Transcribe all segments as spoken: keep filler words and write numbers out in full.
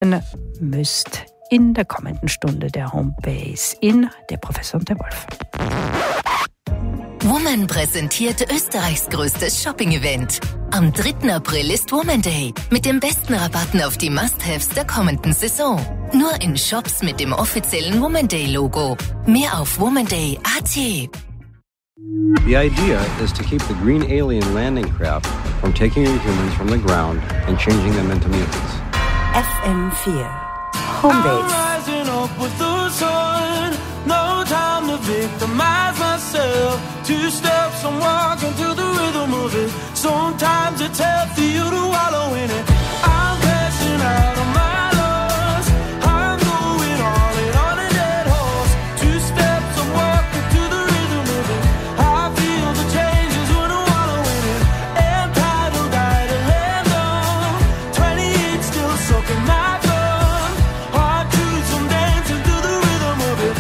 müsst in der kommenden Stunde der Homebase in Der Professor und der Wolf. Woman präsentiert Österreichs größtes Shopping-Event. Am dritten April ist Woman Day mit den besten Rabatten auf die Must-Haves der kommenden Saison. Nur in Shops mit dem offiziellen Woman Day-Logo. Mehr auf womanday punkt a t. The idea is to keep the green alien landing craft from taking your humans from the ground and changing them into mutants. F M vier Homebase. No time to victimize myself. Two steps, I'm walking to the rhythm of it. Sometimes it's tough for you to wallow in it. I'm crashing out of my lungs. I'm going all in on a dead horse. Two steps, I'm walking to the rhythm of it. I feel the changes when I wallow in it. Entitled, died and hand on. twenty-eight still soaking my blood. Hard truths, I'm dancing to the rhythm of it.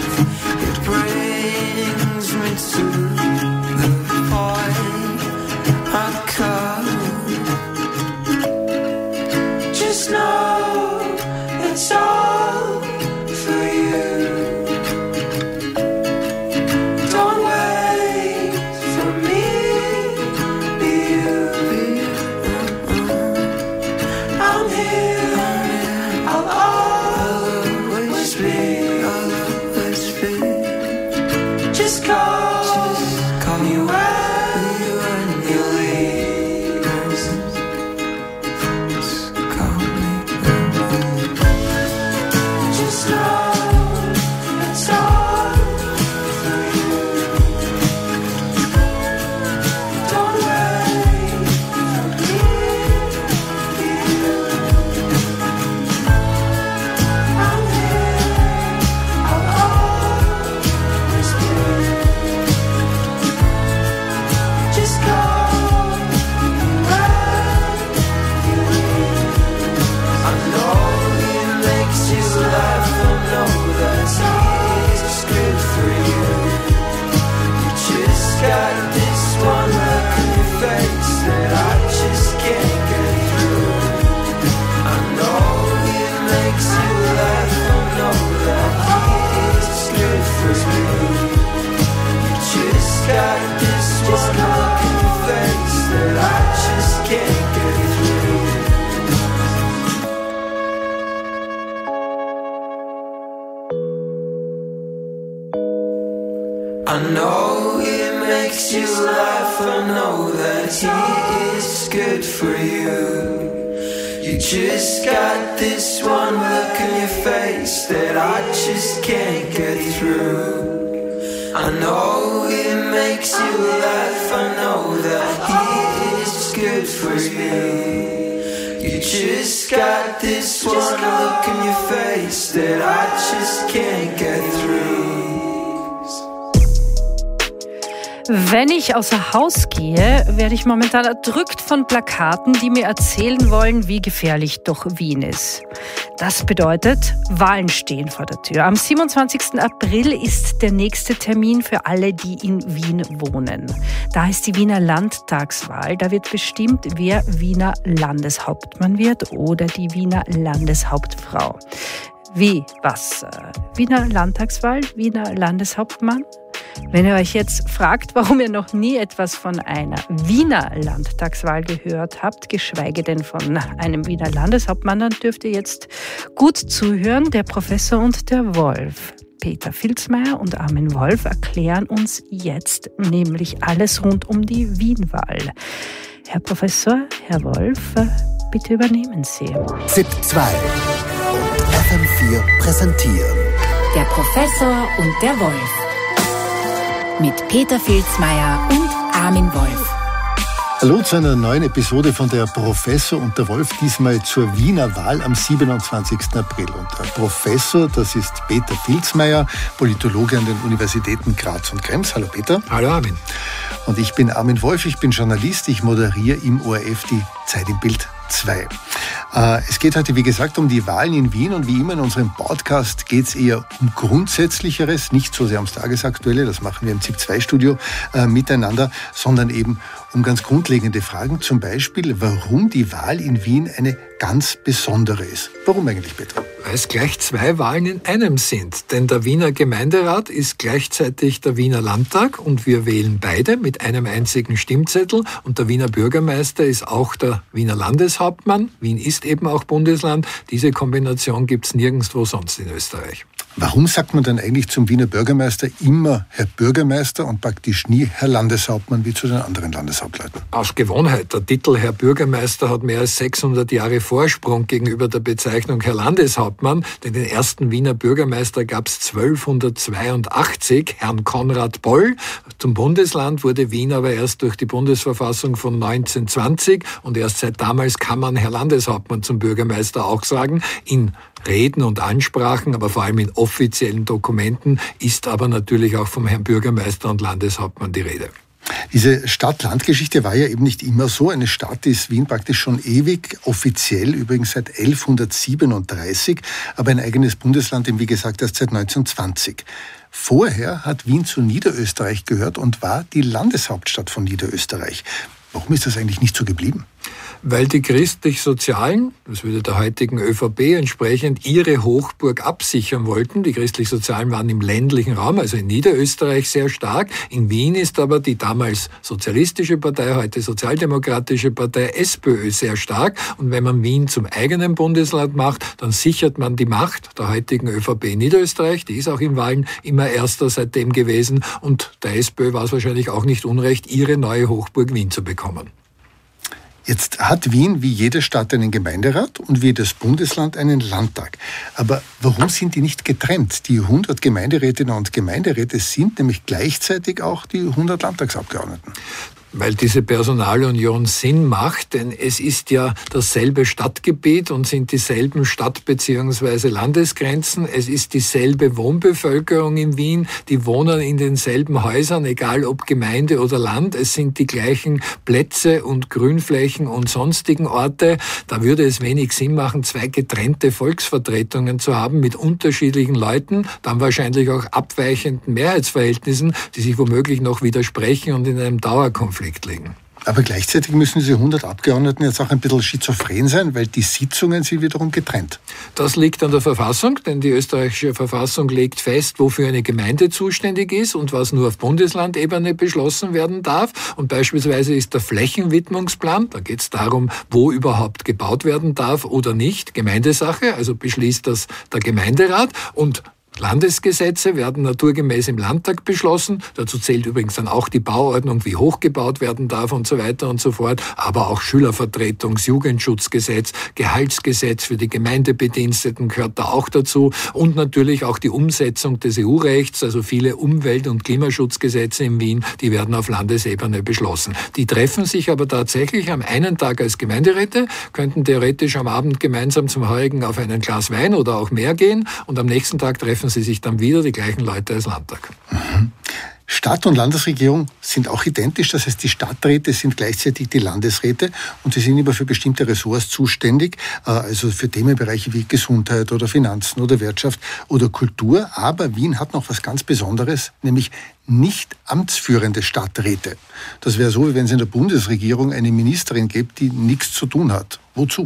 Brings me to the point I know it makes you laugh, I know that he is good for you. You just got this one look in your face that I just can't get through. I know it makes you laugh, I know that he is good for you. You just got this one look in your face that I just can't get through. Wenn ich außer Haus gehe, werde ich momentan erdrückt von Plakaten, die mir erzählen wollen, wie gefährlich doch Wien ist. Das bedeutet, Wahlen stehen vor der Tür. Am siebenundzwanzigsten April ist der nächste Termin für alle, die in Wien wohnen. Da ist die Wiener Landtagswahl. Da wird bestimmt, wer Wiener Landeshauptmann wird oder die Wiener Landeshauptfrau. Wie? Was? Wiener Landtagswahl? Wiener Landeshauptmann? Wenn ihr euch jetzt fragt, warum ihr noch nie etwas von einer Wiener Landtagswahl gehört habt, geschweige denn von einem Wiener Landeshauptmann, dann dürft ihr jetzt gut zuhören. Der Professor und der Wolf, Peter Filzmeier und Armin Wolf, erklären uns jetzt nämlich alles rund um die Wienwahl. Herr Professor, Herr Wolf, bitte übernehmen Sie. Z I P zwei und F M vier präsentieren Der Professor und der Wolf. Mit Peter Filzmeier und Armin Wolf. Hallo zu einer neuen Episode von der Professor und der Wolf, diesmal zur Wiener Wahl am siebenundzwanzigsten April. Und der Professor, das ist Peter Filzmeier, Politologe an den Universitäten Graz und Krems. Hallo Peter. Hallo Armin. Und ich bin Armin Wolf, ich bin Journalist, ich moderiere im O R F die Zeit im Bild zwei. Es geht heute, wie gesagt, um die Wahlen in Wien und wie immer in unserem Podcast geht es eher um Grundsätzlicheres, nicht so sehr ums Tagesaktuelle, das machen wir im Z I P zwei Studio äh, miteinander, sondern eben um ganz grundlegende Fragen, zum Beispiel, warum die Wahl in Wien eine ganz besondere ist. Warum eigentlich, Peter? Weil es gleich zwei Wahlen in einem sind. Denn der Wiener Gemeinderat ist gleichzeitig der Wiener Landtag und wir wählen beide mit einem einzigen Stimmzettel. Und der Wiener Bürgermeister ist auch der Wiener Landeshauptmann. Wien ist eben auch Bundesland. Diese Kombination gibt es nirgendwo sonst in Österreich. Warum sagt man dann eigentlich zum Wiener Bürgermeister immer Herr Bürgermeister und praktisch nie Herr Landeshauptmann wie zu den anderen Landeshauptleuten? Aus Gewohnheit. Der Titel Herr Bürgermeister hat mehr als sechshundert Jahre Vorsprung gegenüber der Bezeichnung Herr Landeshauptmann, denn den ersten Wiener Bürgermeister gab es zwölfhundertzweiundachtzig, Herrn Konrad Boll. Zum Bundesland wurde Wien aber erst durch die Bundesverfassung von neunzehnhundertzwanzig und erst seit damals kann man Herr Landeshauptmann zum Bürgermeister auch sagen. In Reden und Ansprachen, aber vor allem in offiziellen Dokumenten ist aber natürlich auch vom Herrn Bürgermeister und Landeshauptmann die Rede. Diese Stadt-Land-Geschichte war ja eben nicht immer so. Eine Stadt ist Wien praktisch schon ewig, offiziell übrigens seit elfhundertsiebenunddreißig, aber ein eigenes Bundesland eben wie gesagt erst seit neunzehnhundertzwanzig. Vorher hat Wien zu Niederösterreich gehört und war die Landeshauptstadt von Niederösterreich. Warum ist das eigentlich nicht so geblieben? Weil die Christlich-Sozialen, das würde der heutigen ÖVP entsprechend, ihre Hochburg absichern wollten. Die Christlich-Sozialen waren im ländlichen Raum, also in Niederösterreich sehr stark. In Wien ist aber die damals sozialistische Partei, heute sozialdemokratische Partei SPÖ sehr stark. Und wenn man Wien zum eigenen Bundesland macht, dann sichert man die Macht der heutigen ÖVP in Niederösterreich. Die ist auch in Wahlen immer erster seitdem gewesen. Und der SPÖ war es wahrscheinlich auch nicht unrecht, ihre neue Hochburg Wien zu bekommen. Jetzt hat Wien wie jede Stadt einen Gemeinderat und wie jedes Bundesland einen Landtag. Aber warum sind die nicht getrennt? Die hundert Gemeinderätinnen und Gemeinderäte sind nämlich gleichzeitig auch die hundert Landtagsabgeordneten. Weil diese Personalunion Sinn macht, denn es ist ja dasselbe Stadtgebiet und sind dieselben Stadt- bzw. Landesgrenzen. Es ist dieselbe Wohnbevölkerung in Wien, die wohnen in denselben Häusern, egal ob Gemeinde oder Land. Es sind die gleichen Plätze und Grünflächen und sonstigen Orte. Da würde es wenig Sinn machen, zwei getrennte Volksvertretungen zu haben mit unterschiedlichen Leuten, dann wahrscheinlich auch abweichenden Mehrheitsverhältnissen, die sich womöglich noch widersprechen und in einem Dauerkonflikt liegen. Aber gleichzeitig müssen diese hundert Abgeordneten jetzt auch ein bisschen schizophren sein, weil die Sitzungen sind wiederum getrennt. Das liegt an der Verfassung, denn die österreichische Verfassung legt fest, wofür eine Gemeinde zuständig ist und was nur auf Bundeslandebene beschlossen werden darf. Und beispielsweise ist der Flächenwidmungsplan, da geht es darum, wo überhaupt gebaut werden darf oder nicht, Gemeindesache, also beschließt das der Gemeinderat. Und Landesgesetze werden naturgemäß im Landtag beschlossen. Dazu zählt übrigens dann auch die Bauordnung, wie hoch gebaut werden darf und so weiter und so fort. Aber auch Schülervertretungs-, Jugendschutzgesetz, Gehaltsgesetz für die Gemeindebediensteten gehört da auch dazu. Und natürlich auch die Umsetzung des E U-Rechts, also viele Umwelt- und Klimaschutzgesetze in Wien, die werden auf Landesebene beschlossen. Die treffen sich aber tatsächlich am einen Tag als Gemeinderäte, könnten theoretisch am Abend gemeinsam zum Heurigen auf ein Glas Wein oder auch mehr gehen und am nächsten Tag treffen sie sich dann wieder, die gleichen Leute als Landtag. Mhm. Stadt- und Landesregierung sind auch identisch, das heißt, die Stadträte sind gleichzeitig die Landesräte und sie sind immer für bestimmte Ressorts zuständig, also für Themenbereiche wie Gesundheit oder Finanzen oder Wirtschaft oder Kultur. Aber Wien hat noch was ganz Besonderes, nämlich nicht amtsführende Stadträte. Das wäre so, wie wenn es in der Bundesregierung eine Ministerin gibt, die nichts zu tun hat. Wozu?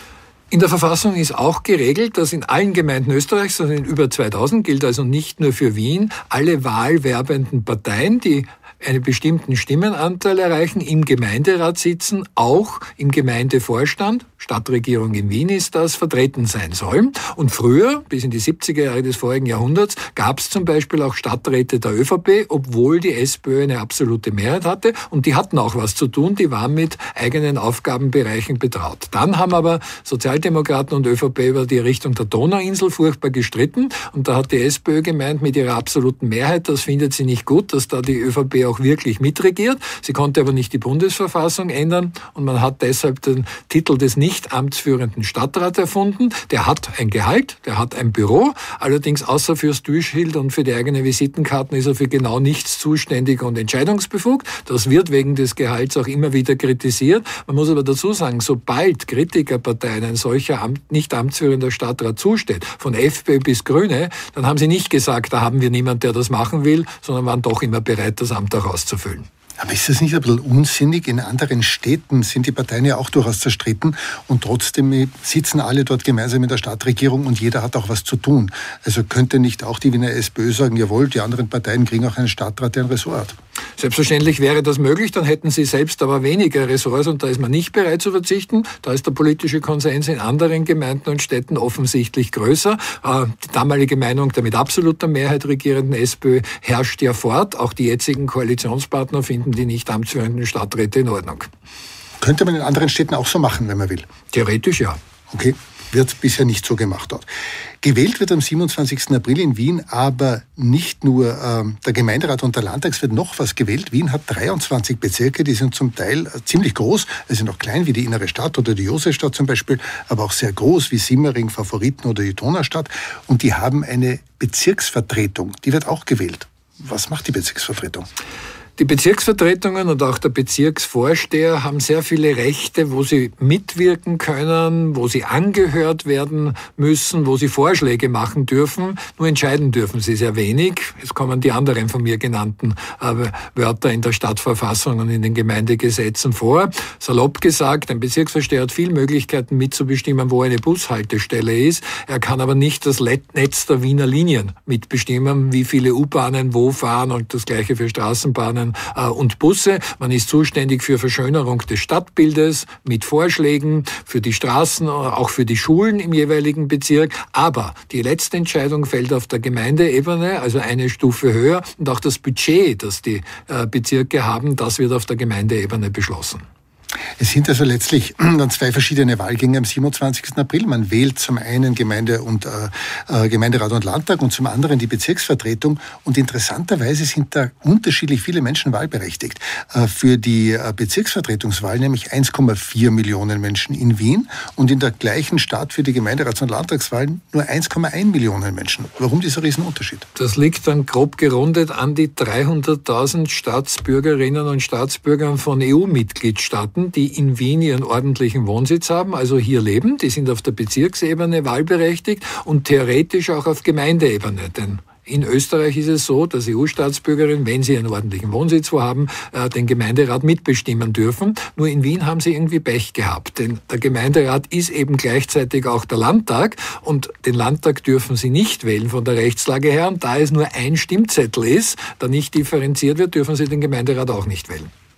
In der Verfassung ist auch geregelt, dass in allen Gemeinden Österreichs, also in über zweitausend, gilt also nicht nur für Wien, alle wahlwerbenden Parteien, die einen bestimmten Stimmenanteil erreichen, im Gemeinderat sitzen, auch im Gemeindevorstand, Stadtregierung in Wien ist das, vertreten sein sollen. Und früher, bis in die siebziger Jahre des vorigen Jahrhunderts, gab es zum Beispiel auch Stadträte der ÖVP, obwohl die SPÖ eine absolute Mehrheit hatte. Und die hatten auch was zu tun, die waren mit eigenen Aufgabenbereichen betraut. Dann haben aber Sozialdemokraten und ÖVP über die Errichtung der Donauinsel furchtbar gestritten. Und da hat die SPÖ gemeint, mit ihrer absoluten Mehrheit, das findet sie nicht gut, dass da die ÖVP auch wirklich mitregiert. Sie konnte aber nicht die Bundesverfassung ändern und man hat deshalb den Titel des nicht amtsführenden Stadtrats erfunden. Der hat ein Gehalt, der hat ein Büro, allerdings außer fürs Türschild und für die eigenen Visitenkarten ist er für genau nichts zuständig und entscheidungsbefugt. Das wird wegen des Gehalts auch immer wieder kritisiert. Man muss aber dazu sagen, sobald Kritikerparteien ein solcher Amt, nicht amtsführender Stadtrat zusteht, von FPÖ bis Grüne, dann haben sie nicht gesagt, da haben wir niemanden, der das machen will, sondern waren doch immer bereit, das Amt auch auszufüllen. Aber ist das nicht ein bisschen unsinnig? In anderen Städten sind die Parteien ja auch durchaus zerstritten und trotzdem sitzen alle dort gemeinsam in der Stadtregierung und jeder hat auch was zu tun. Also könnte nicht auch die Wiener SPÖ sagen, jawohl, die anderen Parteien kriegen auch einen Stadtrat, der ein Ressort hat? Selbstverständlich wäre das möglich, dann hätten sie selbst aber weniger Ressorts und da ist man nicht bereit zu verzichten. Da ist der politische Konsens in anderen Gemeinden und Städten offensichtlich größer. Die damalige Meinung der mit absoluter Mehrheit regierenden SPÖ herrscht ja fort. Auch die jetzigen Koalitionspartner finden die nicht amtsführenden Stadträte in Ordnung. Könnte man in anderen Städten auch so machen, wenn man will? Theoretisch ja. Okay, wird bisher nicht so gemacht dort. Gewählt wird am siebenundzwanzigsten April in Wien aber nicht nur ähm, der Gemeinderat und der Landtag, es wird noch was gewählt. Wien hat dreiundzwanzig Bezirke, die sind zum Teil äh, ziemlich groß, also noch klein wie die Innere Stadt oder die Josefstadt zum Beispiel, aber auch sehr groß wie Simmering, Favoriten oder die Donaustadt. Und die haben eine Bezirksvertretung, die wird auch gewählt. Was macht die Bezirksvertretung? Die Bezirksvertretungen und auch der Bezirksvorsteher haben sehr viele Rechte, wo sie mitwirken können, wo sie angehört werden müssen, wo sie Vorschläge machen dürfen. Nur entscheiden dürfen sie sehr wenig. Es kommen die anderen von mir genannten äh, Wörter in der Stadtverfassung und in den Gemeindegesetzen vor. Salopp gesagt, ein Bezirksvorsteher hat viele Möglichkeiten mitzubestimmen, wo eine Bushaltestelle ist. Er kann aber nicht das Netz der Wiener Linien mitbestimmen, wie viele U-Bahnen wo fahren und das Gleiche für Straßenbahnen und Busse. Man ist zuständig für Verschönerung des Stadtbildes mit Vorschlägen für die Straßen, auch für die Schulen im jeweiligen Bezirk. Aber die letzte Entscheidung fällt auf der Gemeindeebene, also eine Stufe höher. Und auch das Budget, das die Bezirke haben, das wird auf der Gemeindeebene beschlossen. Es sind also letztlich dann zwei verschiedene Wahlgänge am siebenundzwanzigsten April. Man wählt zum einen Gemeinde und, äh, Gemeinderat und Landtag und zum anderen die Bezirksvertretung. Und interessanterweise sind da unterschiedlich viele Menschen wahlberechtigt. Äh, für die äh, Bezirksvertretungswahl nämlich eins Komma vier Millionen Menschen in Wien und in der gleichen Stadt für die Gemeinderats- und Landtagswahlen nur eins Komma eins Millionen Menschen. Warum dieser Riesenunterschied? Das liegt dann grob gerundet an die dreihunderttausend Staatsbürgerinnen und Staatsbürgern von E U-Mitgliedstaaten, die in Wien ihren ordentlichen Wohnsitz haben, also hier leben. Die sind auf der Bezirksebene wahlberechtigt und theoretisch auch auf Gemeindeebene. Denn in Österreich ist es so, dass E U-Staatsbürgerinnen, wenn sie einen ordentlichen Wohnsitz wo haben, den Gemeinderat mitbestimmen dürfen. Nur in Wien haben sie irgendwie Pech gehabt, denn der Gemeinderat ist eben gleichzeitig auch der Landtag und den Landtag dürfen sie nicht wählen von der Rechtslage her. Und da es nur ein Stimmzettel ist, der nicht differenziert wird, dürfen sie den Gemeinderat auch nicht wählen.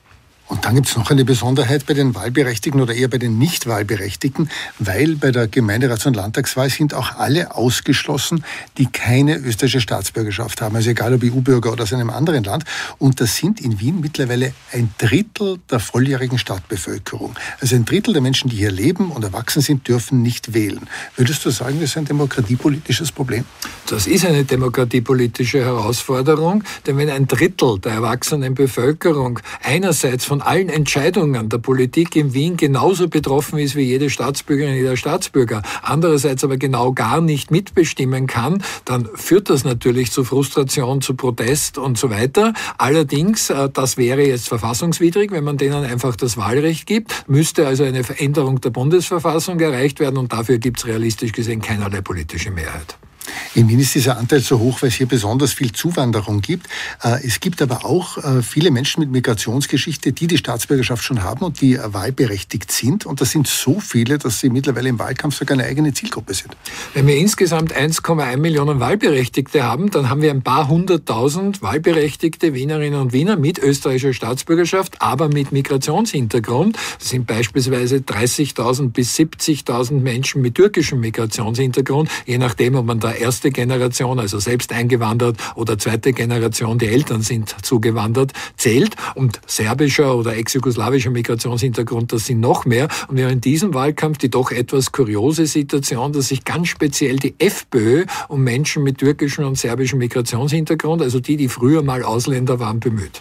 Und dann gibt es noch eine Besonderheit bei den Wahlberechtigten oder eher bei den Nicht-Wahlberechtigten, weil bei der Gemeinderats- und Landtagswahl sind auch alle ausgeschlossen, die keine österreichische Staatsbürgerschaft haben. Also egal ob E U-Bürger oder aus einem anderen Land. Und das sind in Wien mittlerweile ein Drittel der volljährigen Stadtbevölkerung. Also ein Drittel der Menschen, die hier leben und erwachsen sind, dürfen nicht wählen. Würdest du sagen, das ist ein demokratiepolitisches Problem? Das ist eine demokratiepolitische Herausforderung, denn wenn ein Drittel der erwachsenen Bevölkerung einerseits von allen Entscheidungen der Politik in Wien genauso betroffen ist wie jede Staatsbürgerin, jeder Staatsbürger, andererseits aber genau gar nicht mitbestimmen kann, dann führt das natürlich zu Frustration, zu Protest und so weiter. Allerdings, das wäre jetzt verfassungswidrig, wenn man denen einfach das Wahlrecht gibt, müsste also eine Veränderung der Bundesverfassung erreicht werden und dafür gibt es realistisch gesehen keinerlei politische Mehrheit. In Wien ist dieser Anteil so hoch, weil es hier besonders viel Zuwanderung gibt. Es gibt aber auch viele Menschen mit Migrationsgeschichte, die die Staatsbürgerschaft schon haben und die wahlberechtigt sind. Und das sind so viele, dass sie mittlerweile im Wahlkampf sogar eine eigene Zielgruppe sind. Wenn wir insgesamt eins Komma eins Millionen Wahlberechtigte haben, dann haben wir ein paar hunderttausend wahlberechtigte Wienerinnen und Wiener mit österreichischer Staatsbürgerschaft, aber mit Migrationshintergrund. Das sind beispielsweise dreißigtausend bis siebzigtausend Menschen mit türkischem Migrationshintergrund, je nachdem, ob man da erste Generation, also selbst eingewandert, oder zweite Generation, die Eltern sind zugewandert, zählt. Und serbischer oder ex-jugoslawischer Migrationshintergrund, das sind noch mehr. Und wir haben in diesem Wahlkampf die doch etwas kuriose Situation, dass sich ganz speziell die FPÖ um Menschen mit türkischem und serbischem Migrationshintergrund, also die, die früher mal Ausländer waren, bemüht.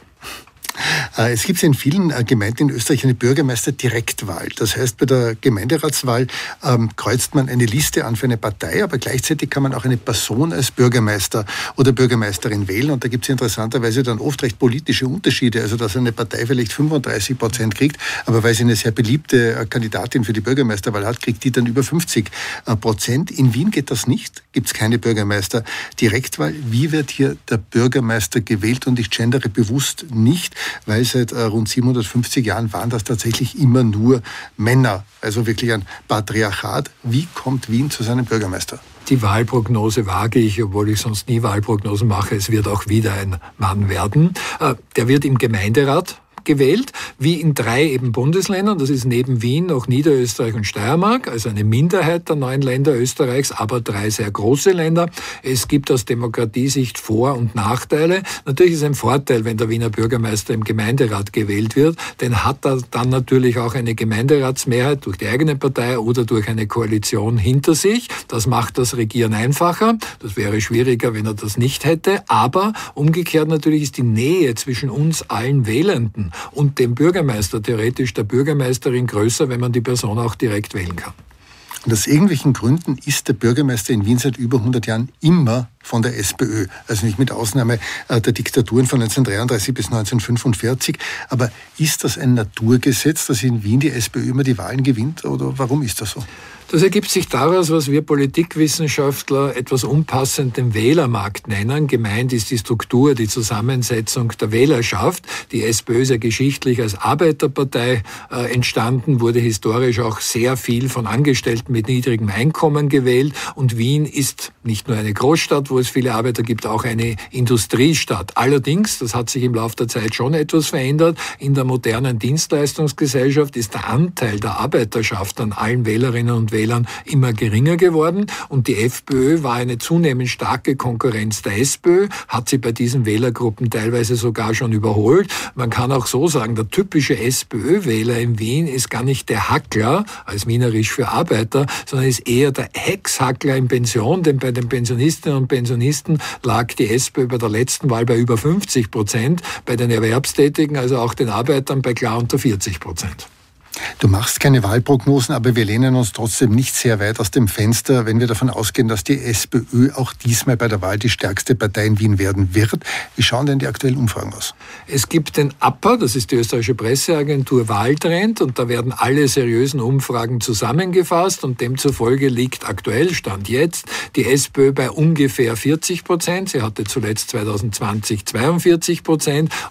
Es gibt in vielen Gemeinden in Österreich eine Bürgermeister-Direktwahl. Das heißt, bei der Gemeinderatswahl ähm, kreuzt man eine Liste an für eine Partei, aber gleichzeitig kann man auch eine Person als Bürgermeister oder Bürgermeisterin wählen. Und da gibt es interessanterweise dann oft recht politische Unterschiede. Also, dass eine Partei vielleicht fünfunddreißig Prozent kriegt, aber weil sie eine sehr beliebte Kandidatin für die Bürgermeisterwahl hat, kriegt die dann über fünfzig Prozent. In Wien geht das nicht. Gibt es keine Bürgermeister-Direktwahl. Wie wird hier der Bürgermeister gewählt? Und ich gendere bewusst nicht, weil seit äh, rund siebenhundertfünfzig Jahren waren das tatsächlich immer nur Männer. Also wirklich ein Patriarchat. Wie kommt Wien zu seinem Bürgermeister? Die Wahlprognose wage ich, obwohl ich sonst nie Wahlprognosen mache. Es wird auch wieder ein Mann werden. Äh, der wird im Gemeinderat gewählt, wie in drei eben Bundesländern. Das ist neben Wien noch Niederösterreich und Steiermark, also eine Minderheit der neuen Länder Österreichs, aber drei sehr große Länder. Es gibt aus Demokratiesicht Vor- und Nachteile. Natürlich ist es ein Vorteil, wenn der Wiener Bürgermeister im Gemeinderat gewählt wird, denn hat er dann natürlich auch eine Gemeinderatsmehrheit durch die eigene Partei oder durch eine Koalition hinter sich. Das macht das Regieren einfacher. Das wäre schwieriger, wenn er das nicht hätte. Aber umgekehrt natürlich ist die Nähe zwischen uns allen Wählenden und dem Bürgermeister, theoretisch der Bürgermeisterin, größer, wenn man die Person auch direkt wählen kann. Und aus irgendwelchen Gründen ist der Bürgermeister in Wien seit über hundert Jahren immer von der SPÖ. Also nicht mit Ausnahme der Diktaturen von neunzehnhundertdreiunddreißig bis neunzehnhundertfünfundvierzig. Aber ist das ein Naturgesetz, dass in Wien die SPÖ immer die Wahlen gewinnt? Oder warum ist das so? Das ergibt sich daraus, was wir Politikwissenschaftler etwas unpassend den Wählermarkt nennen. Gemeint ist die Struktur, die Zusammensetzung der Wählerschaft. Die SPÖ ist ja geschichtlich als Arbeiterpartei äh, entstanden, wurde historisch auch sehr viel von Angestellten mit niedrigem Einkommen gewählt. Und Wien ist nicht nur eine Großstadt, wo es viele Arbeiter gibt, auch eine Industriestadt. Allerdings, das hat sich im Laufe der Zeit schon etwas verändert, in der modernen Dienstleistungsgesellschaft ist der Anteil der Arbeiterschaft an allen Wählerinnen und Wählern immer geringer geworden und die FPÖ war eine zunehmend starke Konkurrenz der SPÖ, hat sie bei diesen Wählergruppen teilweise sogar schon überholt. Man kann auch so sagen, der typische SPÖ-Wähler in Wien ist gar nicht der Hackler, als wienerisch für Arbeiter, sondern ist eher der Ex-Hackler in Pension, denn bei den Pensionistinnen und Pensionisten lag die SPÖ bei der letzten Wahl bei über fünfzig Prozent, bei den Erwerbstätigen, also auch den Arbeitern, bei klar unter vierzig Prozent. Du machst keine Wahlprognosen, aber wir lehnen uns trotzdem nicht sehr weit aus dem Fenster, wenn wir davon ausgehen, dass die SPÖ auch diesmal bei der Wahl die stärkste Partei in Wien werden wird. Wie schauen denn die aktuellen Umfragen aus? Es gibt den A P A, das ist die österreichische Presseagentur Wahltrend, und da werden alle seriösen Umfragen zusammengefasst und demzufolge liegt aktuell, Stand jetzt, die SPÖ bei ungefähr vierzig Prozent. Sie hatte zuletzt zwanzig zwanzig zweiundvierzig Prozent und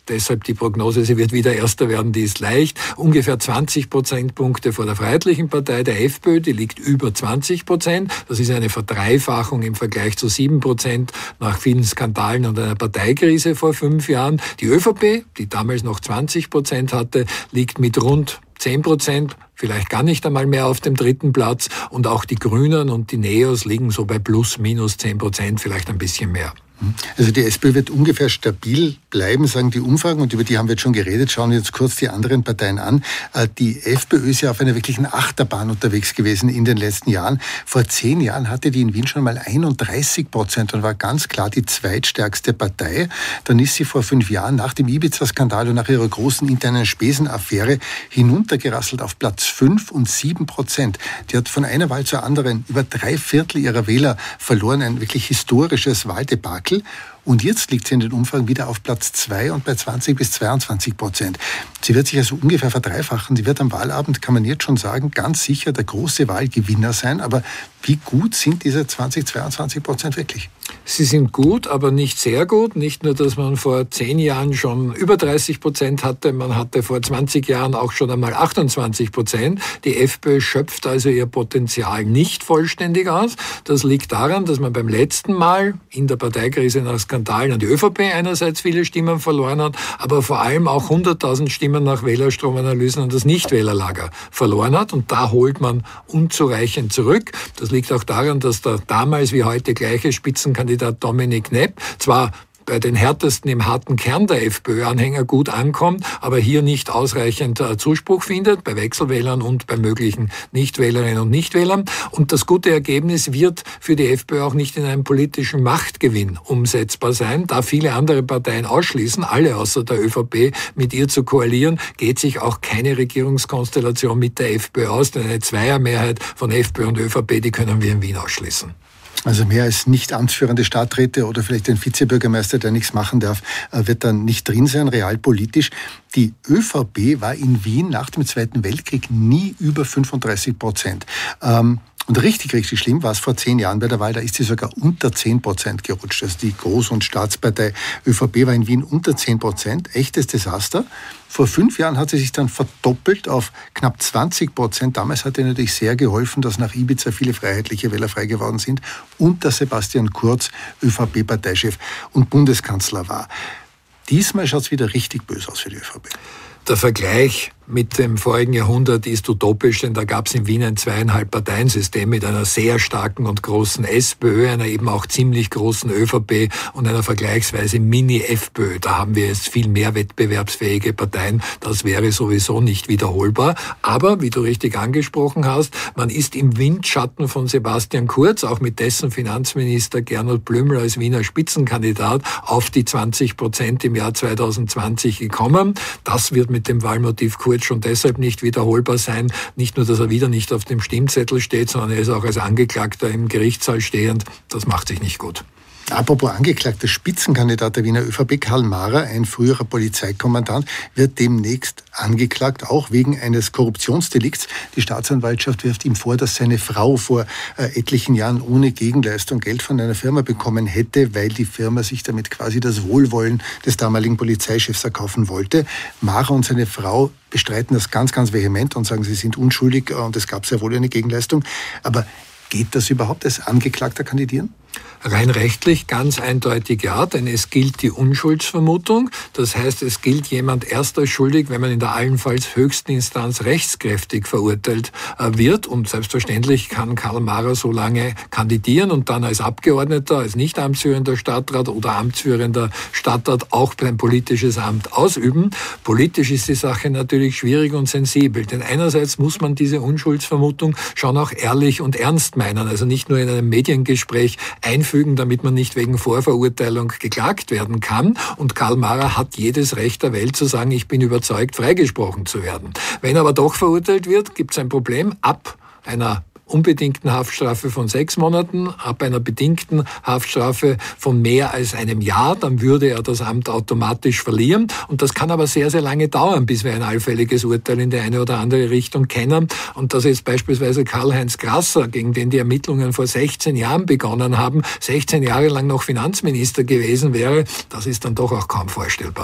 Deshalb die Prognose, sie wird wieder Erster werden, die ist leicht. Ungefähr zwanzig Prozentpunkte vor der Freiheitlichen Partei, der FPÖ, die liegt über zwanzig Prozent. Das ist eine Verdreifachung im Vergleich zu sieben Prozent nach vielen Skandalen und einer Parteikrise vor fünf Jahren. Die ÖVP, die damals noch zwanzig Prozent hatte, liegt mit rund zehn Prozent, vielleicht gar nicht einmal mehr auf dem dritten Platz. Und auch die Grünen und die Neos liegen so bei plus, minus zehn Prozent, vielleicht ein bisschen mehr. Also die SPÖ wird ungefähr stabil bleiben, sagen die Umfragen, und über die haben wir jetzt schon geredet. Schauen wir jetzt kurz die anderen Parteien an. Die FPÖ ist ja auf einer wirklichen Achterbahn unterwegs gewesen in den letzten Jahren. Vor zehn Jahren hatte die in Wien schon mal einunddreißig Prozent und war ganz klar die zweitstärkste Partei. Dann ist sie vor fünf Jahren nach dem Ibiza-Skandal und nach ihrer großen internen Spesenaffäre hinuntergerasselt auf Platz fünf und sieben Prozent. Die hat von einer Wahl zur anderen über drei Viertel ihrer Wähler verloren. Ein wirklich historisches Wahldebakel. Und jetzt liegt sie in den Umfragen wieder auf Platz zwei und bei zwanzig bis zweiundzwanzig Prozent. Sie wird sich also ungefähr verdreifachen. Sie wird am Wahlabend, kann man jetzt schon sagen, ganz sicher der große Wahlgewinner sein. Aber wie gut sind diese zwanzig, zweiundzwanzig Prozent wirklich? Sie sind gut, aber nicht sehr gut. Nicht nur, dass man vor zehn Jahren schon über dreißig Prozent hatte, man hatte vor zwanzig Jahren auch schon einmal achtundzwanzig Prozent. Die FPÖ schöpft also ihr Potenzial nicht vollständig aus. Das liegt daran, dass man beim letzten Mal in der Parteikrise nach Skandalen an die ÖVP einerseits viele Stimmen verloren hat, aber vor allem auch hunderttausend Stimmen nach Wählerstromanalysen an das Nichtwählerlager verloren hat. Und da holt man unzureichend zurück. Das liegt auch daran, dass der damals wie heute gleiche Spitzenkandidat Dominik Knepp zwar bei den härtesten im harten Kern der FPÖ-Anhänger gut ankommt, aber hier nicht ausreichend Zuspruch findet, bei Wechselwählern und bei möglichen Nichtwählerinnen und Nichtwählern. Und das gute Ergebnis wird für die FPÖ auch nicht in einem politischen Machtgewinn umsetzbar sein. Da viele andere Parteien ausschließen, alle außer der ÖVP, mit ihr zu koalieren, geht sich auch keine Regierungskonstellation mit der FPÖ aus, denn eine Zweiermehrheit von FPÖ und ÖVP, die können wir in Wien ausschließen. Also mehr als nicht amtsführende Stadträte oder vielleicht ein Vizebürgermeister, der nichts machen darf, wird dann nicht drin sein, realpolitisch. Die ÖVP war in Wien nach dem Zweiten Weltkrieg nie über fünfunddreißig Prozent. Ähm, Und richtig, richtig schlimm war es vor zehn Jahren bei der Wahl, da ist sie sogar unter zehn Prozent gerutscht. Also die Groß- und Staatspartei ÖVP war in Wien unter zehn Prozent. Echtes Desaster. Vor fünf Jahren hat sie sich dann verdoppelt auf knapp zwanzig Prozent. Damals hat ihr natürlich sehr geholfen, dass nach Ibiza viele freiheitliche Wähler frei geworden sind und dass Sebastian Kurz ÖVP-Parteichef und Bundeskanzler war. Diesmal schaut es wieder richtig böse aus für die ÖVP. Der Vergleich mit dem vorigen Jahrhundert ist utopisch, denn da gab es in Wien ein zweieinhalb Parteiensystem mit einer sehr starken und großen SPÖ, einer eben auch ziemlich großen ÖVP und einer vergleichsweise Mini-FPÖ. Da haben wir jetzt viel mehr wettbewerbsfähige Parteien. Das wäre sowieso nicht wiederholbar. Aber, wie du richtig angesprochen hast, man ist im Windschatten von Sebastian Kurz, auch mit dessen Finanzminister Gernot Blümel als Wiener Spitzenkandidat, auf die zwanzig Prozent im Jahr zweitausendzwanzig gekommen. Das wird mit dem Wahlmotiv Kurz schon deshalb nicht wiederholbar sein. Nicht nur, dass er wieder nicht auf dem Stimmzettel steht, sondern er ist auch als Angeklagter im Gerichtssaal stehend. Das macht sich nicht gut. Apropos angeklagter Spitzenkandidat der Wiener ÖVP, Karl Mahrer, ein früherer Polizeikommandant, wird demnächst angeklagt, auch wegen eines Korruptionsdelikts. Die Staatsanwaltschaft wirft ihm vor, dass seine Frau vor äh, etlichen Jahren ohne Gegenleistung Geld von einer Firma bekommen hätte, weil die Firma sich damit quasi das Wohlwollen des damaligen Polizeichefs erkaufen wollte. Mahrer und seine Frau bestreiten das ganz, ganz vehement und sagen, sie sind unschuldig und es gab sehr wohl eine Gegenleistung. Aber geht das überhaupt als Angeklagter kandidieren? Rein rechtlich ganz eindeutig ja, denn es gilt die Unschuldsvermutung. Das heißt, es gilt jemand erst als schuldig, wenn man in der allenfalls höchsten Instanz rechtskräftig verurteilt wird. Und selbstverständlich kann Karl Mahrer so lange kandidieren und dann als Abgeordneter, als nicht amtsführender Stadtrat oder amtsführender Stadtrat auch ein politisches Amt ausüben. Politisch ist die Sache natürlich schwierig und sensibel, denn einerseits muss man diese Unschuldsvermutung schon auch ehrlich und ernst meinen, also nicht nur in einem Mediengespräch einfügen, damit man nicht wegen Vorverurteilung geklagt werden kann. Und Karl Mahrer hat jedes Recht der Welt zu sagen, ich bin überzeugt, freigesprochen zu werden. Wenn er aber doch verurteilt wird, gibt es ein Problem. Ab einer unbedingten Haftstrafe von sechs Monaten, ab einer bedingten Haftstrafe von mehr als einem Jahr, dann würde er das Amt automatisch verlieren. Und das kann aber sehr, sehr lange dauern, bis wir ein allfälliges Urteil in die eine oder andere Richtung kennen. Und dass jetzt beispielsweise Karl-Heinz Grasser, gegen den die Ermittlungen vor sechzehn Jahren begonnen haben, sechzehn Jahre lang noch Finanzminister gewesen wäre, das ist dann doch auch kaum vorstellbar.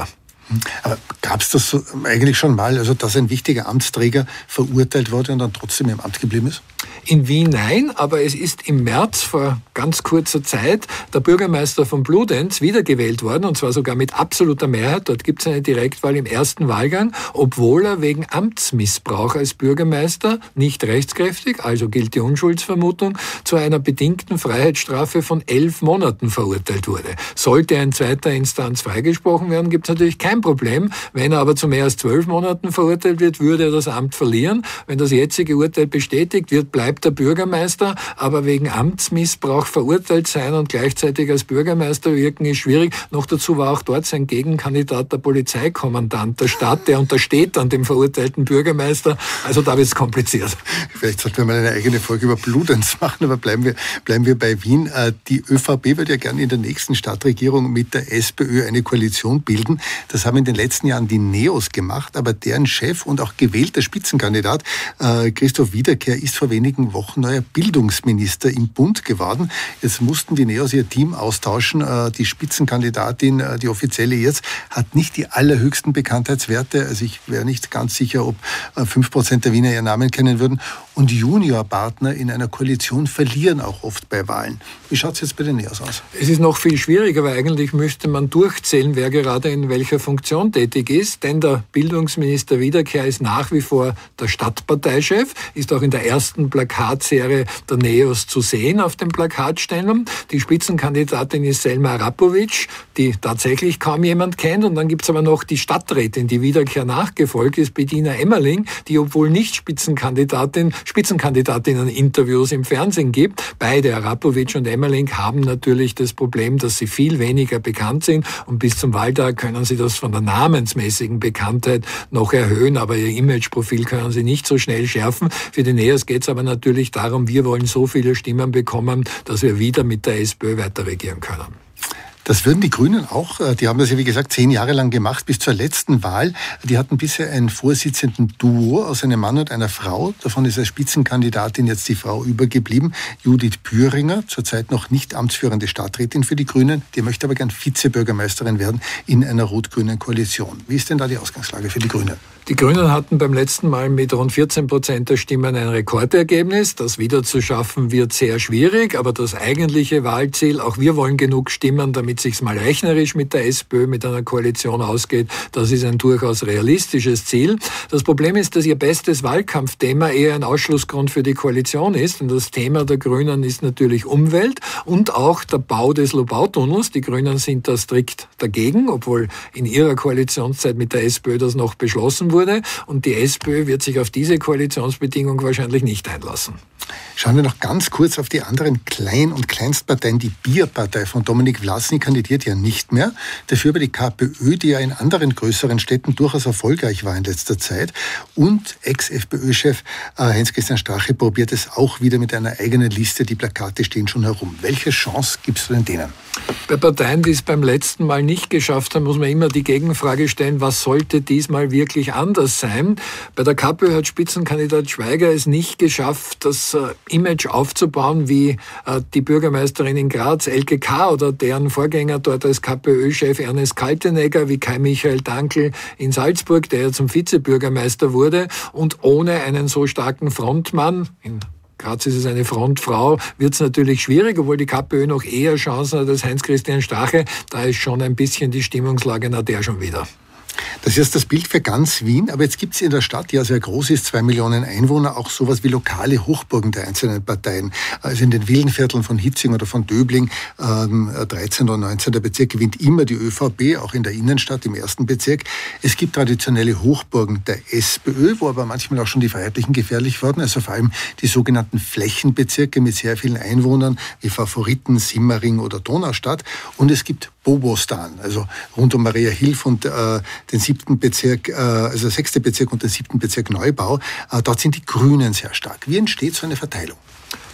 Aber gab es das so eigentlich schon mal, also dass ein wichtiger Amtsträger verurteilt wurde und dann trotzdem im Amt geblieben ist? In Wien nein, aber es ist im März vor ganz kurzer Zeit der Bürgermeister von Bludenz wiedergewählt worden, und zwar sogar mit absoluter Mehrheit. Dort gibt es eine Direktwahl im ersten Wahlgang, obwohl er wegen Amtsmissbrauch als Bürgermeister nicht rechtskräftig, also gilt die Unschuldsvermutung, zu einer bedingten Freiheitsstrafe von elf Monaten verurteilt wurde. Sollte er in zweiter Instanz freigesprochen werden, gibt es natürlich kein Problem. Wenn er aber zu mehr als zwölf Monaten verurteilt wird, würde er das Amt verlieren. Wenn das jetzige Urteil bestätigt wird, bleibt der Bürgermeister, aber wegen Amtsmissbrauch verurteilt sein und gleichzeitig als Bürgermeister wirken ist schwierig. Noch dazu war auch dort sein Gegenkandidat der Polizeikommandant der Stadt, der untersteht dann dem verurteilten Bürgermeister. Also da wird es kompliziert. Vielleicht sollten wir mal eine eigene Folge über Bludenz machen, aber bleiben wir, bleiben wir bei Wien. Die ÖVP wird ja gerne in der nächsten Stadtregierung mit der SPÖ eine Koalition bilden. Das haben in den letzten Jahren die Neos gemacht, aber deren Chef und auch gewählter Spitzenkandidat Christoph Wiederkehr ist vor wenigen Wochen neuer Bildungsminister im Bund geworden. Jetzt mussten die Neos ihr Team austauschen. Die Spitzenkandidatin, die offizielle jetzt, hat nicht die allerhöchsten Bekanntheitswerte. Also ich wäre nicht ganz sicher, ob fünf Prozent der Wiener ihren Namen kennen würden. Und Juniorpartner in einer Koalition verlieren auch oft bei Wahlen. Wie schaut es jetzt bei den Neos aus? Es ist noch viel schwieriger, weil eigentlich müsste man durchzählen, wer gerade in welcher Funktion tätig ist. Denn der Bildungsminister Wiederkehr ist nach wie vor der Stadtparteichef, ist auch in der ersten Plakatserie der Neos zu sehen auf den Plakatständern. Die Spitzenkandidatin ist Selma Arapovic, die tatsächlich kaum jemand kennt. Und dann gibt es aber noch die Stadträtin, die Wiederkehr nachgefolgt ist, Bettina Emmerling, die, obwohl nicht Spitzenkandidatin, Spitzenkandidatinnen-Interviews im Fernsehen gibt. Beide, Arapovic und Emmerling, haben natürlich das Problem, dass sie viel weniger bekannt sind. Und bis zum Wahltag können sie das von der namensmäßigen Bekanntheit noch erhöhen, aber ihr Imageprofil können sie nicht so schnell schärfen. Für die Neos geht es aber natürlich darum, wir wollen so viele Stimmen bekommen, dass wir wieder mit der SPÖ weiter regieren können. Das würden die Grünen auch, die haben das ja wie gesagt zehn Jahre lang gemacht, bis zur letzten Wahl. Die hatten bisher ein Vorsitzenden-Duo aus einem Mann und einer Frau. Davon ist als Spitzenkandidatin jetzt die Frau übergeblieben, Judith Püringer, zurzeit noch nicht amtsführende Stadträtin für die Grünen. Die möchte aber gern Vizebürgermeisterin werden in einer rot-grünen Koalition. Wie ist denn da die Ausgangslage für die Grünen? Die Grünen hatten beim letzten Mal mit rund vierzehn Prozent der Stimmen ein Rekordergebnis. Das wieder zu schaffen wird sehr schwierig, aber das eigentliche Wahlziel, auch wir wollen genug Stimmen, damit sich's mal rechnerisch mit der SPÖ, mit einer Koalition ausgeht, das ist ein durchaus realistisches Ziel. Das Problem ist, dass ihr bestes Wahlkampfthema eher ein Ausschlussgrund für die Koalition ist. Und das Thema der Grünen ist natürlich Umwelt und auch der Bau des Lobautunnels. Die Grünen sind da strikt dagegen, obwohl in ihrer Koalitionszeit mit der SPÖ das noch beschlossen wurde. Und die SPÖ wird sich auf diese Koalitionsbedingung wahrscheinlich nicht einlassen. Schauen wir noch ganz kurz auf die anderen Klein- und Kleinstparteien. Die Bierpartei von Dominik Vlasny kandidiert ja nicht mehr. Dafür aber die KPÖ, die ja in anderen größeren Städten durchaus erfolgreich war in letzter Zeit. Und Ex-FPÖ-Chef Heinz-Christian Strache probiert es auch wieder mit einer eigenen Liste. Die Plakate stehen schon herum. Welche Chance gibst du denn denen? Bei Parteien, die es beim letzten Mal nicht geschafft haben, muss man immer die Gegenfrage stellen, was sollte diesmal wirklich anders sein? Bei der KPÖ hat Spitzenkandidat Schweiger es nicht geschafft, das Image aufzubauen wie die Bürgermeisterin in Graz, Elke K. oder deren Vorgänger dort als KPÖ-Chef Ernest Kaltenegger, wie Kai Michael Dankl in Salzburg, der ja zum Vizebürgermeister wurde. Und ohne einen so starken Frontmann, in Graz ist es eine Frontfrau, wird es natürlich schwierig, obwohl die KPÖ noch eher Chancen hat als Heinz-Christian Strache. Da ist schon ein bisschen die Stimmungslage, na der schon wieder. Das ist das Bild für ganz Wien, aber jetzt gibt es in der Stadt, die ja sehr groß ist, zwei Millionen Einwohner, auch sowas wie lokale Hochburgen der einzelnen Parteien. Also in den Villenvierteln von Hitzing oder von Döbling, ähm, dreizehnter und neunzehnter Bezirk, gewinnt immer die ÖVP, auch in der Innenstadt im ersten Bezirk. Es gibt traditionelle Hochburgen der SPÖ, wo aber manchmal auch schon die Freiheitlichen gefährlich wurden, also vor allem die sogenannten Flächenbezirke mit sehr vielen Einwohnern, wie Favoriten, Simmering oder Donaustadt. Und es gibt Bobostan, also rund um Maria Hilf und äh, den siebten Bezirk, äh, also sechste Bezirk und den siebten Bezirk Neubau. Äh, dort sind die Grünen sehr stark. Wie entsteht so eine Verteilung?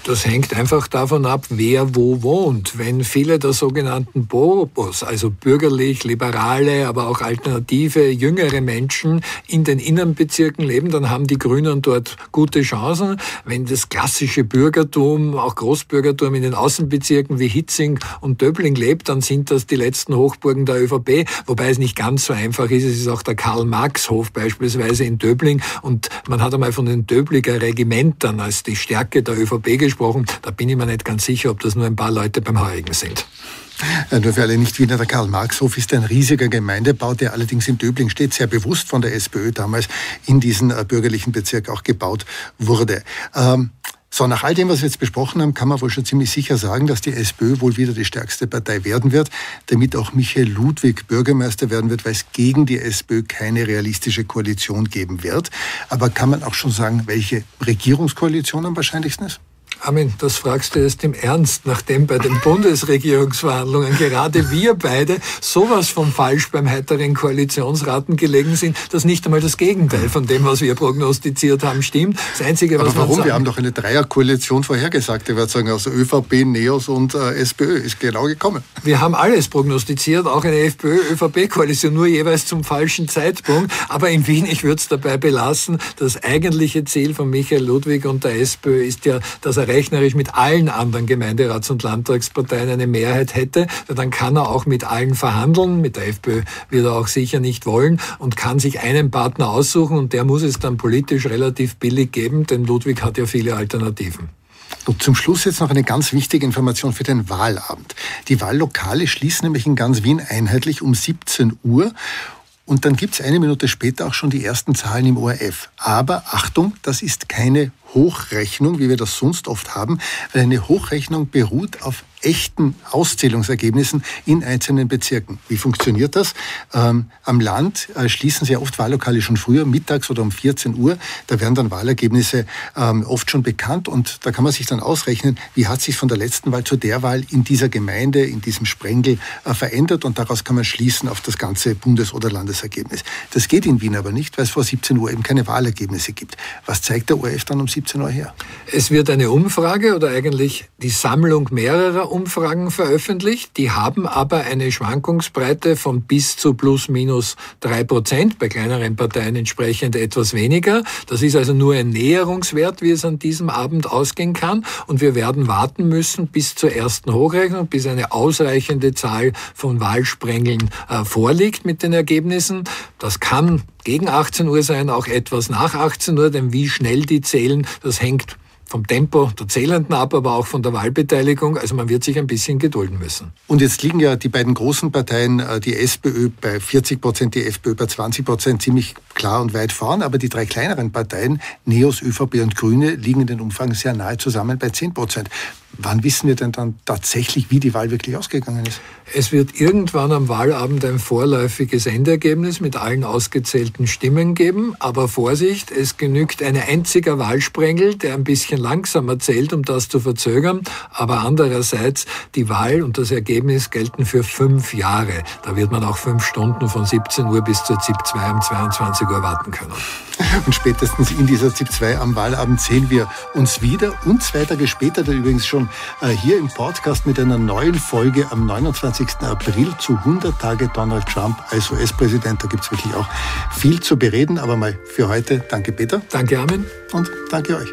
Das hängt einfach davon ab, wer wo wohnt. Wenn viele der sogenannten Bobos, also bürgerlich, liberale, aber auch alternative, jüngere Menschen in den Innenbezirken leben, dann haben die Grünen dort gute Chancen. Wenn das klassische Bürgertum, auch Großbürgertum in den Außenbezirken wie Hitzing und Döbling lebt, dann sind das die letzten Hochburgen der ÖVP, wobei es nicht ganz so einfach ist. Es ist auch der Karl-Marx-Hof beispielsweise in Döbling und man hat einmal von den Döblinger Regimentern als die Stärke der ÖVP gesprochen. Da bin ich mir nicht ganz sicher, ob das nur ein paar Leute beim Heurigen sind. Ja, nur für alle Nicht-Wiener, der Karl-Marx-Hof ist ein riesiger Gemeindebau, der allerdings in Döbling steht, sehr bewusst von der SPÖ damals in diesen äh, bürgerlichen Bezirk auch gebaut wurde. Ähm, So, nach all dem, was wir jetzt besprochen haben, kann man wohl schon ziemlich sicher sagen, dass die SPÖ wohl wieder die stärkste Partei werden wird, damit auch Michael Ludwig Bürgermeister werden wird, weil es gegen die SPÖ keine realistische Koalition geben wird. Aber kann man auch schon sagen, welche Regierungskoalition am wahrscheinlichsten ist? Armin, das fragst du jetzt im Ernst, nachdem bei den Bundesregierungsverhandlungen gerade wir beide sowas von falsch beim heiteren Koalitionsraten gelegen sind, dass nicht einmal das Gegenteil von dem, was wir prognostiziert haben, stimmt. Das Einzige, was Aber warum? Man sagen, wir haben doch eine Dreierkoalition vorhergesagt. Ich würde sagen, also ÖVP, NEOS und äh, SPÖ ist genau gekommen. Wir haben alles prognostiziert, auch eine FPÖ-ÖVP-Koalition, nur jeweils zum falschen Zeitpunkt. Aber in Wien, ich würde es dabei belassen, das eigentliche Ziel von Michael Ludwig und der SPÖ ist ja, dass er rechnerisch mit allen anderen Gemeinderats- und Landtagsparteien eine Mehrheit hätte, dann kann er auch mit allen verhandeln. Mit der FPÖ wird er auch sicher nicht wollen und kann sich einen Partner aussuchen und der muss es dann politisch relativ billig geben, denn Ludwig hat ja viele Alternativen. Und zum Schluss jetzt noch eine ganz wichtige Information für den Wahlabend. Die Wahllokale schließen nämlich in ganz Wien einheitlich um siebzehn Uhr. Und dann gibt's eine Minute später auch schon die ersten Zahlen im O R F. Aber Achtung, das ist keine Hochrechnung, wie wir das sonst oft haben, weil eine Hochrechnung beruht auf echten Auszählungsergebnissen in einzelnen Bezirken. Wie funktioniert das? Ähm, am Land äh, schließen sehr oft Wahllokale schon früher, mittags oder um vierzehn Uhr. Da werden dann Wahlergebnisse ähm, oft schon bekannt und da kann man sich dann ausrechnen, wie hat sich von der letzten Wahl zu der Wahl in dieser Gemeinde, in diesem Sprengel äh, verändert und daraus kann man schließen auf das ganze Bundes- oder Landesergebnis. Das geht in Wien aber nicht, weil es vor siebzehn Uhr eben keine Wahlergebnisse gibt. Was zeigt der O R F dann um siebzehn Uhr her? Es wird eine Umfrage oder eigentlich die Sammlung mehrerer Umfragen veröffentlicht. Die haben aber eine Schwankungsbreite von bis zu plus minus drei Prozent, bei kleineren Parteien entsprechend etwas weniger. Das ist also nur ein Näherungswert, wie es an diesem Abend ausgehen kann. Und wir werden warten müssen bis zur ersten Hochrechnung, bis eine ausreichende Zahl von Wahlsprengeln äh, vorliegt mit den Ergebnissen. Das kann gegen achtzehn Uhr sein, auch etwas nach achtzehn Uhr, denn wie schnell die zählen, das hängt vom Tempo der Zählenden ab, aber auch von der Wahlbeteiligung. Also man wird sich ein bisschen gedulden müssen. Und jetzt liegen ja die beiden großen Parteien, die SPÖ bei vierzig Prozent, die FPÖ bei zwanzig Prozent, ziemlich klar und weit vorn. Aber die drei kleineren Parteien, NEOS, ÖVP und Grüne, liegen in den Umfragen sehr nahe zusammen bei zehn Prozent. Wann wissen wir denn dann tatsächlich, wie die Wahl wirklich ausgegangen ist? Es wird irgendwann am Wahlabend ein vorläufiges Endergebnis mit allen ausgezählten Stimmen geben. Aber Vorsicht, es genügt ein einziger Wahlsprengel, der ein bisschen langsamer zählt, um das zu verzögern. Aber andererseits, die Wahl und das Ergebnis gelten für fünf Jahre. Da wird man auch fünf Stunden von siebzehn Uhr bis zur Z I P zwei um zweiundzwanzig Uhr warten können. Und spätestens in dieser Z I P zwei am Wahlabend sehen wir uns wieder. Und zwei Tage später, da übrigens schon äh, hier im Podcast mit einer neuen Folge am neunundzwanzigsten April zu hundert Tage Donald Trump als U S-Präsident. Da gibt es wirklich auch viel zu bereden. Aber mal für heute danke Peter. Danke Armin. Und danke euch.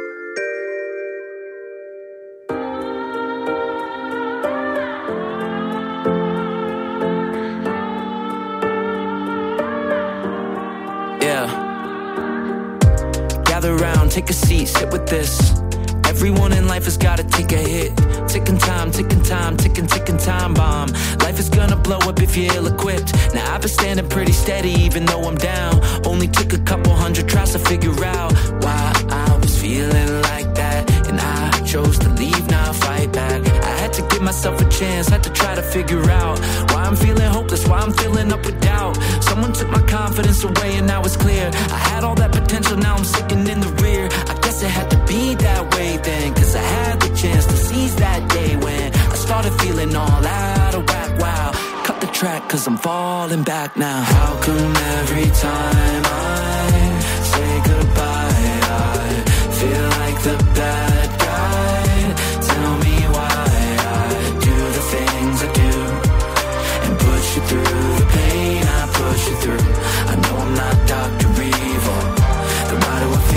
Take a seat, sit with this. Everyone in life has gotta take a hit. Ticking time, ticking time, ticking, ticking time bomb. Life is gonna blow up if you're ill-equipped. Now I've been standing pretty steady even though I'm down. Only took a couple hundred tries to figure out why I was feeling like that. And I chose to leave, now fight back. I had to give myself a chance, had to try to figure out why I'm feeling hopeless, why I'm feeling up with doubt. Someone took my confidence away and now it's clear I had all that potential, now I'm sitting in the rear. I guess it had to be that way then, cause I had the chance to seize that day when I started feeling all out of whack. Wow, cut the track cause I'm falling back now. How come every time I say goodbye I feel like the bad guy?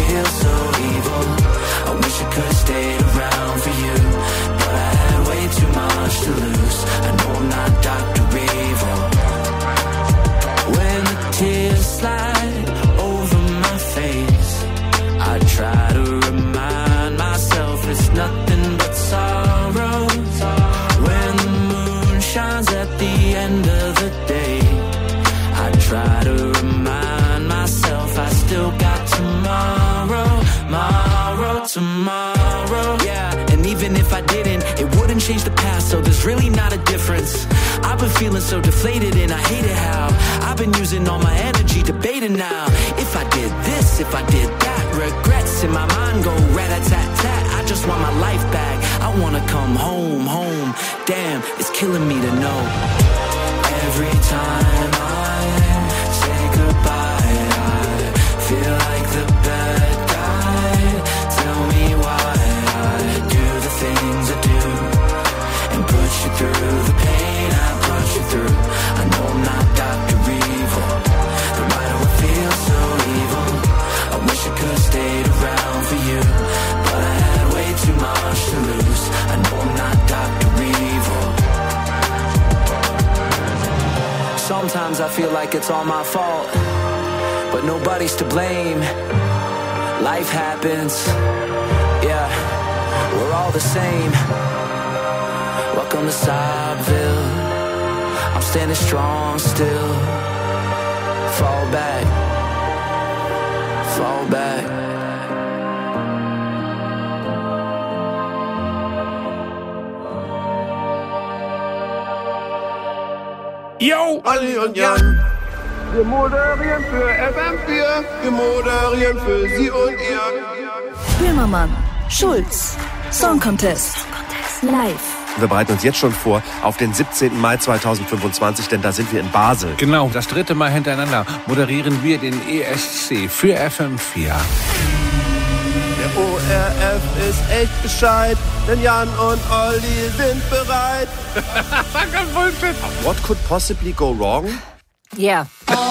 feels so evil. I wish I could've stayed around for you, but I had way too much to lose. I know I'm not Doctor Evil. When the tears slide over my face, I try to remind myself it's nothing but sorrow. When the moon shines at the end of the day, I try to remind myself I still got tomorrow, tomorrow, tomorrow. Yeah, and even if I didn't, it wouldn't change the past, so there's really not a difference. I've been feeling so deflated and I hate it how I've been using all my energy debating now. If I did this, if I did that, regrets in my mind go rat-a-tat-tat. I just want my life back, I wanna come home, home. Damn, it's killing me to know. Every time I say goodbye, I feel like the bad guy. Tell me why I do the things I do and push you through the pain I push you through. I know I'm not Doctor Evil, but why do I feel so evil? I wish I could've stayed around for you, but I had way too much to lose. I know I'm not Doctor Evil. Sometimes I feel like it's all my fault, but nobody's to blame. Life happens, yeah, we're all the same. Welcome to Sobville, I'm standing strong still. Fall back, fall back. Yo! Olli und Jan, wir moderieren für F M vier, wir moderieren für Sie und ihr. Böhmermann, Schulz, Song Contest, live. Wir bereiten uns jetzt schon vor auf den siebzehnten Mai zweitausendfünfundzwanzig, denn da sind wir in Basel. Genau, das dritte Mal hintereinander moderieren wir den E S C für F M vier. Der O R F ist echt Bescheid, denn Jan und Olli sind bereit. What could possibly go wrong? Yeah.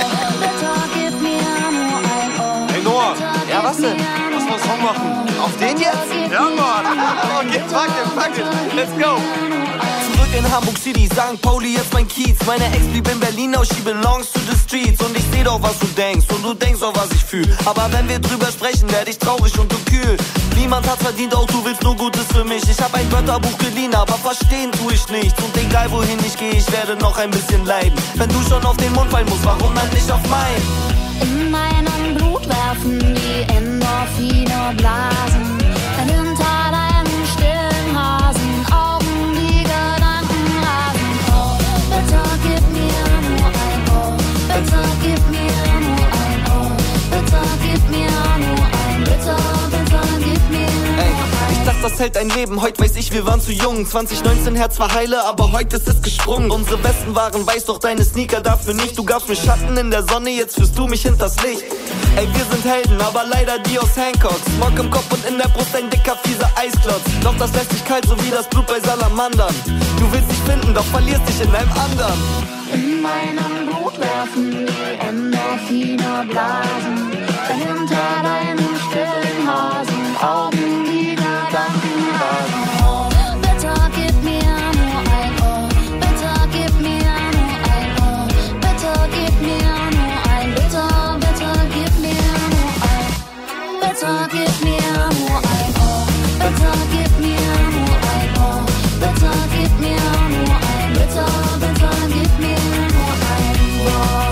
Hey Noah. Ja, was denn? Lass mal einen Song machen. Auf den jetzt? Ja, Mann. Okay, fuck it, fuck it. Let's go. Zurück in Hamburg City, Sankt Pauli, jetzt mein Kiez. Meine Ex blieb in Berlin, now she belongs to the streets. Und ich seh doch, was du denkst und du denkst auch, was ich fühl. Aber wenn wir drüber sprechen, werd ich traurig und du kühl. Niemand hat verdient, auch du willst nur Gutes für mich. Ich hab ein Wörterbuch geliehen, aber verstehen tu ich nichts. Und egal wohin ich geh, ich werde noch ein bisschen leiden. Wenn du schon auf den Mund fallen musst, warum dann nicht auf meinen? In meinem Blut werfen die Endorphine Blasen. Hinter deinem stillen Rasen Augen die Gedanken rasen. Oh, bitte gib mir nur ein Oh, bitte gib mir nur ein Oh, bitte gib mir nur ein Bitte, bitte gib mir nur ein. Ich dachte, das hält ein Leben, heute weiß ich, wir waren zu jung. zwanzig neunzehn Herz war heile, aber heute ist es gesprungen. Unsere Westen waren weiß, doch deine Sneaker dafür nicht. Du gabst mir Schatten in der Sonne, jetzt führst du mich hinters Licht. Ey, wir sind Helden, aber leider die aus Hancock. Smog im Kopf und in der Brust ein dicker, fieser Eisklotz. Doch das lässt dich kalt, so wie das Blut bei Salamandern. Du willst dich finden, doch verlierst dich in einem anderen. In meinem Blut werfen die Endorphine Blasen. Hinter deinem stillen Hasen Augen die Gedanken rasen. Oh, bitte gib mir nur ein Oh, bitte gib mir nur ein Oh, bitte gib mir nur ein Bitte, bitte gib mir nur ein Bitte gib mir nur ein Oh, bitte gib mir nur ein Oh, bitte gib mir nur ein Bitte, bitte gib mir nur ein Wort.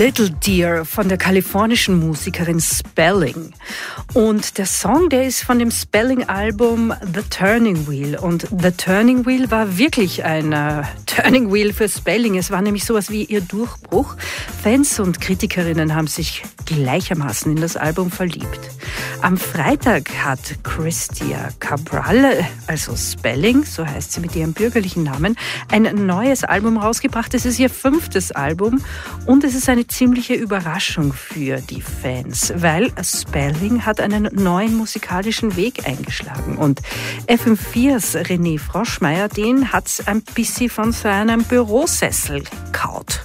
Little Deer von der kalifornischen Musikerin Spelling. Und der Song, der ist von dem Spelling-Album The Turning Wheel. Und The Turning Wheel war wirklich ein äh, Turning Wheel für Spelling. Es war nämlich sowas wie ihr Durchbruch. Fans und Kritikerinnen haben sich gleichermaßen in das Album verliebt. Am Freitag hat Christia Cabral, also Spelling, so heißt sie mit ihrem bürgerlichen Namen, ein neues Album rausgebracht. Es ist ihr fünftes Album und es ist eine ziemliche Überraschung für die Fans, weil Spelling hat einen neuen musikalischen Weg eingeschlagen. Und F M viers René Froschmeier, den hat's ein bisschen von seinem Bürosessel kaut.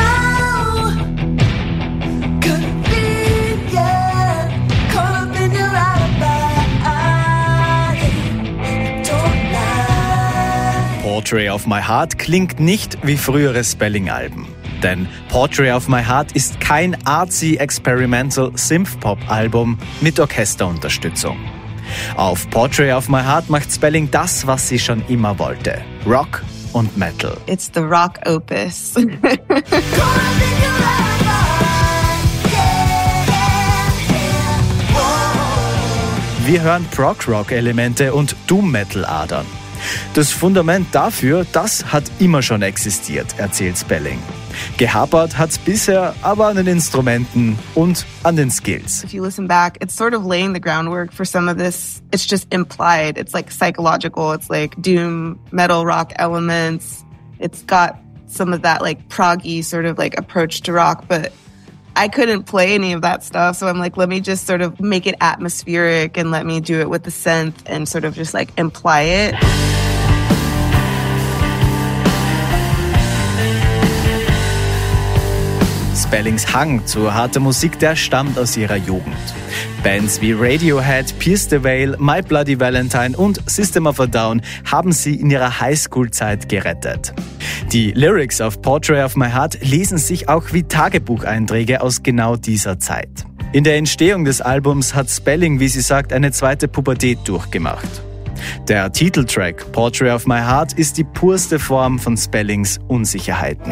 Portrait of My Heart klingt nicht wie frühere Spelling-Alben. Denn Portrait of My Heart ist kein artsy experimental Synth-Pop-Album mit Orchesterunterstützung. Auf Portrait of My Heart macht Spelling das, was sie schon immer wollte: Rock und Metal. It's the rock opus. Wir hören Prog-Rock-Elemente und Doom-Metal-Adern. Das Fundament dafür, das hat immer schon existiert, erzählt Spelling. Gehapert hat's bisher aber an den Instrumenten und an den Skills. If you listen back, it's sort of laying the groundwork for some of this. It's just implied. It's like psychological. It's like doom, metal, rock elements. It's got some of that like proggy sort of like approach to rock, but I couldn't play any of that stuff. So I'm like, let me just sort of make it atmospheric and let me do it with the synth and sort of just like imply it. Spellings Hang zur harten Musik, der stammt aus ihrer Jugend. Bands wie Radiohead, Pierce the Veil, My Bloody Valentine und System of a Down haben sie in ihrer Highschool-Zeit gerettet. Die Lyrics auf Portrait of My Heart lesen sich auch wie Tagebucheinträge aus genau dieser Zeit. In der Entstehung des Albums hat Spelling, wie sie sagt, eine zweite Pubertät durchgemacht. Der Titeltrack Portrait of My Heart ist die purste Form von Spellings Unsicherheiten.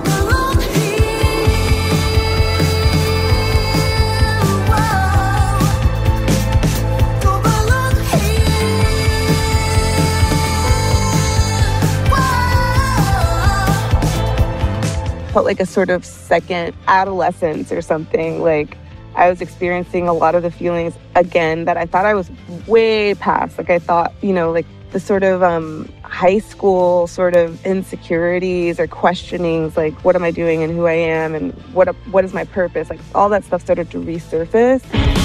Felt like a sort of second adolescence or something. Like I was experiencing a lot of the feelings again that I thought I was way past. Like I thought, you know, like the sort of um, high school sort of insecurities or questionings, like what am I doing and who I am and what what is my purpose? Like all that stuff started to resurface.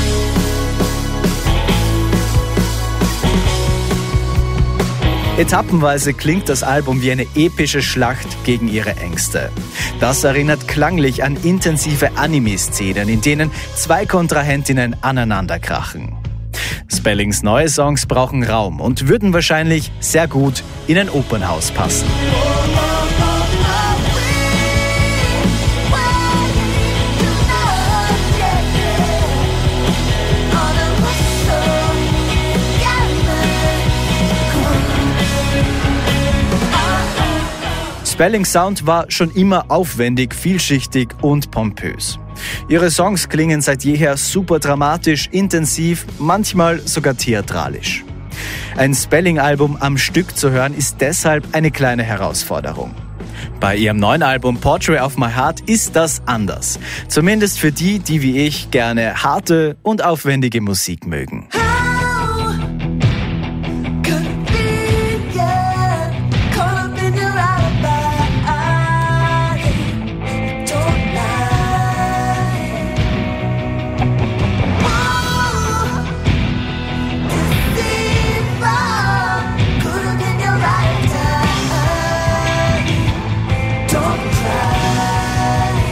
Etappenweise klingt das Album wie eine epische Schlacht gegen ihre Ängste. Das erinnert klanglich an intensive Anime-Szenen, in denen zwei Kontrahentinnen aneinanderkrachen. Spellings neue Songs brauchen Raum und würden wahrscheinlich sehr gut in ein Opernhaus passen. Spellings Sound war schon immer aufwendig, vielschichtig und pompös. Ihre Songs klingen seit jeher super dramatisch, intensiv, manchmal sogar theatralisch. Ein Spelling-Album am Stück zu hören ist deshalb eine kleine Herausforderung. Bei ihrem neuen Album Portrait of My Heart ist das anders. Zumindest für die, die wie ich gerne harte und aufwendige Musik mögen.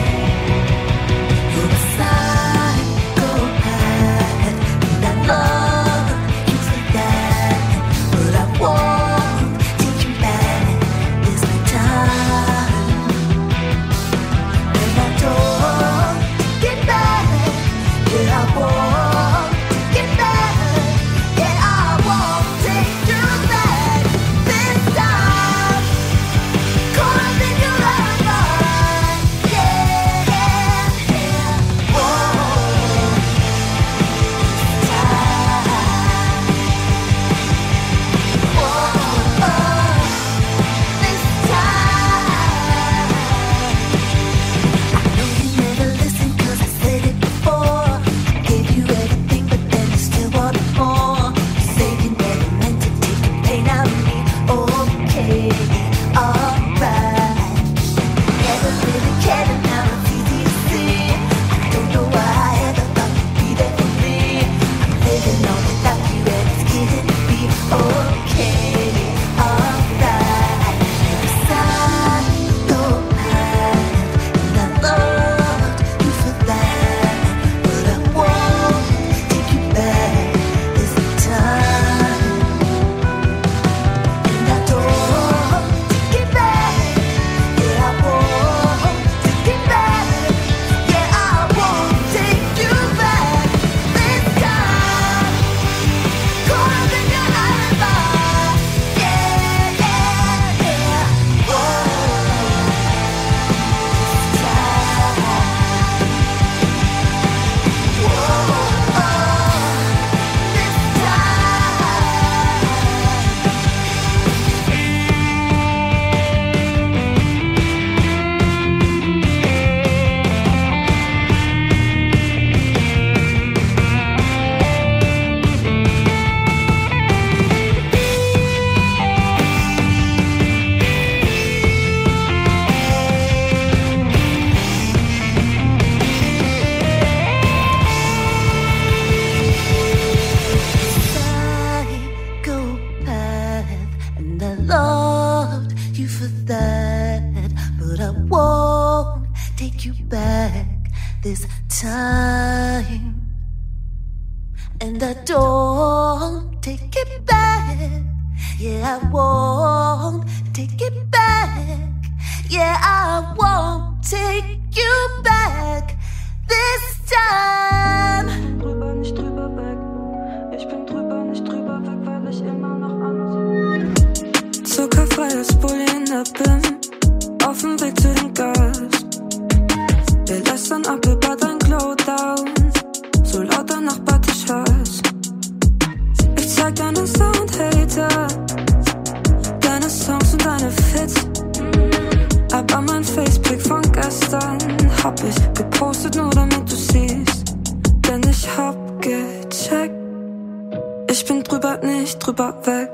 Love loved you for that, but I won't take you back this time. And I don't take it back. Yeah, I won't take it back. Yeah, I won't take you back this time. Ich bin drüber, nicht drüber weg. Ich bin drüber, nicht drüber weg, weil ich immer noch an. Zuckerfreies Bulli in der Bin, auf dem Weg zu den Gas. Wir lästern ab über dein Glowdown, so laut der Nachbar dich hasst. Ich zeig deinen Sound, Hater, deine Songs und deine Fits. Aber mein Facepick von gestern hab ich gepostet, nur damit du siehst. Denn ich hab gecheckt, ich bin drüber, nicht drüber weg.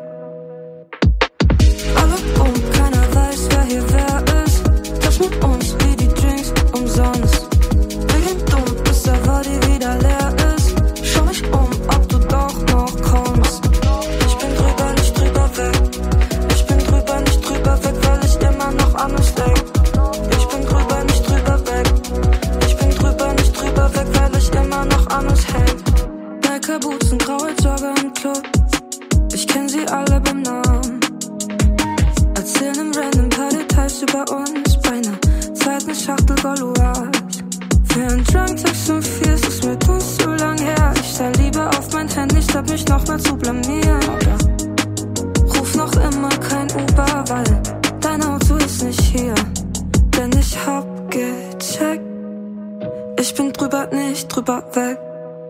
Alle um, keiner weiß, wer hier wer ist. Das mit uns wie die Drinks umsonst. Wir gehen dumm, bis der Body wieder leer ist. Schau mich um, ob du doch noch kommst. Ich bin drüber, nicht drüber weg. Ich bin drüber, nicht drüber weg, weil ich immer noch an uns denk. Ich bin drüber, nicht drüber weg. Ich bin drüber, nicht drüber weg, weil ich immer noch an uns häng. Biker Boots und graue Jogger im Club. Ich kenn sie alle beim Namen. Erzählen im Random paar Details über uns. Bei einer zweiten Schachtel Gauloise. Für einen Drunk-Text um vier ist es mit uns zu lang her. Ich stell lieber auf mein Handy, statt mich noch mal zu blamieren. Oder ruf noch immer kein Uber, weil dein Auto ist nicht hier. Denn ich hab gecheckt, ich bin drüber, nicht drüber weg.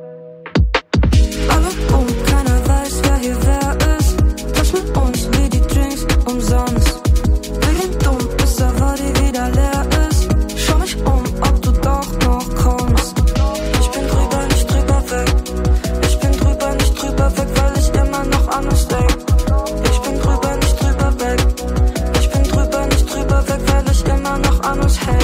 Alle um, keiner weiß, wer hier wer ist. Das mit uns wie die Drinks umsonst. Wir gehen dumm, bis der Body wieder leer ist. Schau mich um, ob du doch noch kommst. Ich bin drüber, nicht drüber weg. Ich bin drüber, nicht drüber weg, weil ich immer noch an uns denk. Ich bin drüber, nicht drüber weg. Ich bin drüber, nicht drüber weg, weil ich immer noch an uns häng.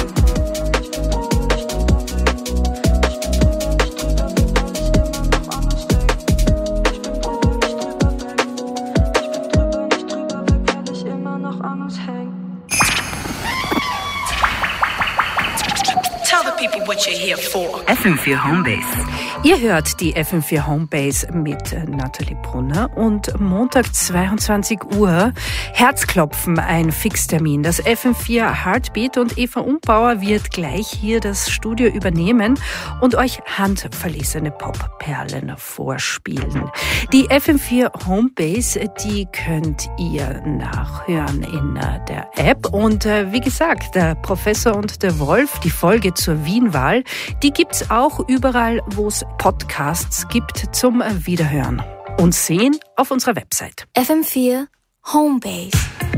F M vier Homebase. Ihr hört die F M vier Homebase mit Nathalie Brunner und Montag zweiundzwanzig Uhr Herzklopfen, ein Fixtermin. Das F M vier Heartbeat und Eva Umbauer wird gleich hier das Studio übernehmen und euch handverlesene Popperlen vorspielen. Die F M vier Homebase, die könnt ihr nachhören in der App und äh, wie gesagt, der Professor und der Wolf, die Folge zur Wienwahl, die gibt's auch überall, wo es Podcasts gibt zum Wiederhören und sehen auf unserer Website. F M vier Homebase.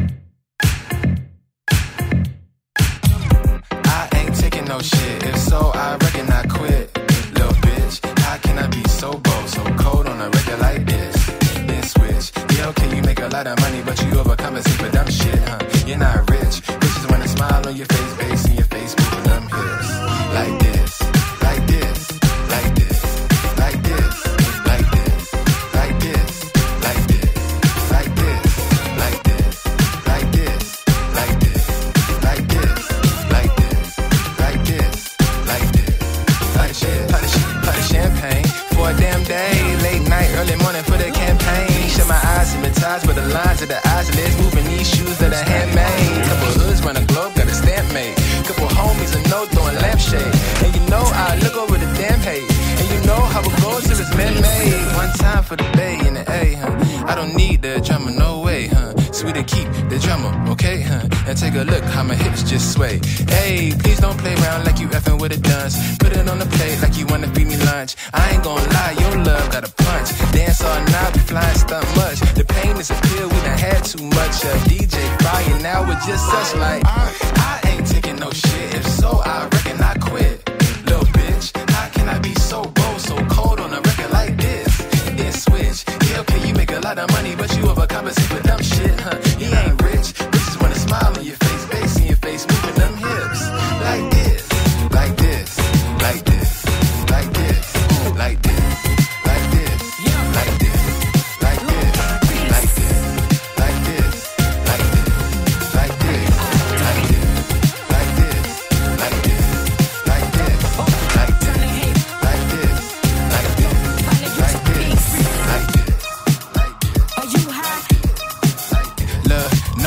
I ain't taking no shit. If so, I reckon I quit. Little bitch, how can I be so bold, so cold on a record like this? Then switch. Yeah, okay, you make a lot of money, but you overcompensate for dumb shit, huh? You're not rich. Bitches wanna smile on your face, bass in your face, moving them hips. Like this, like this, like this, like this, like this, like this, like this, like this, like this, like this, like this, like this, like this, like this, like this, like shit, like shit, like champagne for a damn day, late night, early morning for the campaign. Shut my eyes, hypnotized with the lines of the eyelids, moving these shoes that are handmade. Couple hoods run the globe, got a stamp made. Couple homies I know throwing lampshade. And you know I look over the damn page. And you know how it goes till it's man-made. One time for the Bay and the A, huh? I don't need the drummer, no way, huh? Sweeter keep the drummer, okay, huh? And take a look how my hips just sway. Hey, please don't play around like you effing with a dunce. Put it on the plate like you wanna feed me lunch. I ain't gonna lie, your love got a punch. Dance all night, be flying stunt much. The pain is a pill, we done had too much. Uh, D J Fire, now we're just such like I, I ain't taking no shit. If so, I reckon I quit. Little bitch, how can I be so bold, so cold on a record like this? Then switch. Yeah, okay, you make a lot of money, but you overcompensate for dumb shit, huh? He ain't rich, bitches wanna smile on your face, bass in your face, moving them hips. Like this, like this, like this, like this, like this, like this, like this, like this, like this, like this, like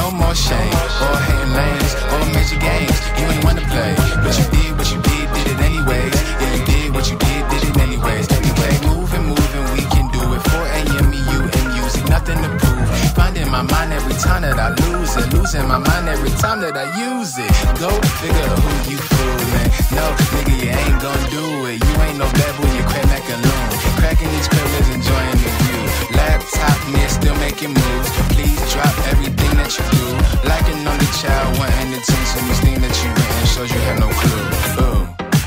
no more shame. Or hating lanes, or major games. You ain't wanna play, but you did what you did, did it anyways. Yeah, you did what you did, did it anyways. Anyway, moving, moving, we can do it. four a.m. E U and music, nothing to prove. Finding my mind every time that I lose it. Losing my mind every time that I use it. Go figure who you fooling. No, nigga, you ain't gon' do it. You ain't no bad boy, you crack macaroon. Cracking these cribs, enjoying the view. Laptop me, still making moves. Please drop everything that you do. Like an only child, wanting attention. This thing that you went shows you have no clue. Ooh.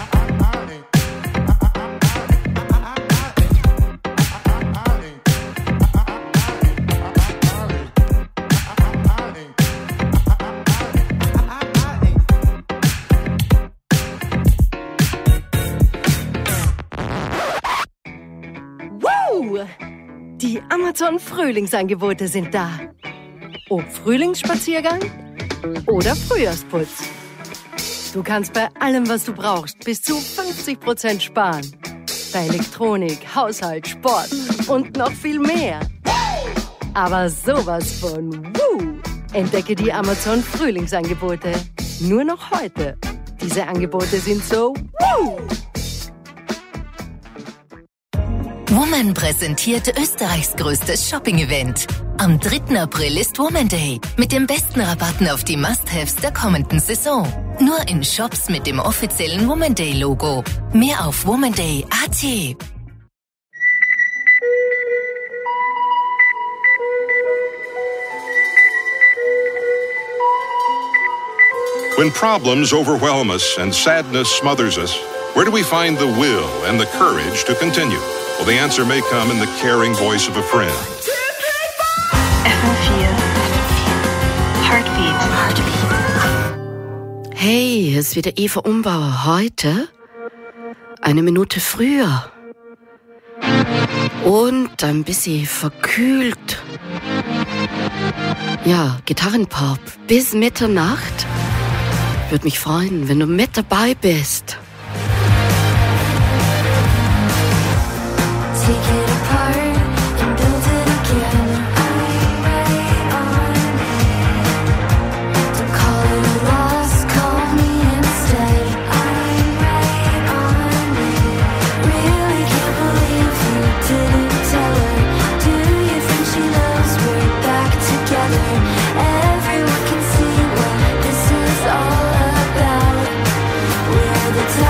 Die Amazon-Frühlingsangebote sind da. Ob Frühlingsspaziergang oder Frühjahrsputz. Du kannst bei allem, was du brauchst, bis zu fünfzig Prozent sparen. Bei Elektronik, Haushalt, Sport und noch viel mehr. Aber sowas von Woo! Entdecke die Amazon-Frühlingsangebote. Nur noch heute. Diese Angebote sind so Woo! Woman präsentiert Österreichs größtes Shopping-Event. Am dritten April ist Woman Day mit den besten Rabatten auf die Must-Haves der kommenden Saison. Nur in Shops mit dem offiziellen Woman Day-Logo. Mehr auf womanday punkt a t. When problems overwhelm us and sadness smothers us, where do we find the will and the courage to continue? Well, the answer may come in the caring voice of a friend. F M vier. Heartbeat. Hey, hier ist wieder Eva Umbauer. Heute eine Minute früher. Und ein bisschen verkühlt. Ja, Gitarrenpop bis Mitternacht. Würde mich freuen, wenn du mit dabei bist. Take it apart and build it again. I'm right on it. Don't call it a loss, call me instead. I'm right on it. Really can't believe you didn't tell her. Do you think she knows we're back together? Everyone can see what this is all about. We're the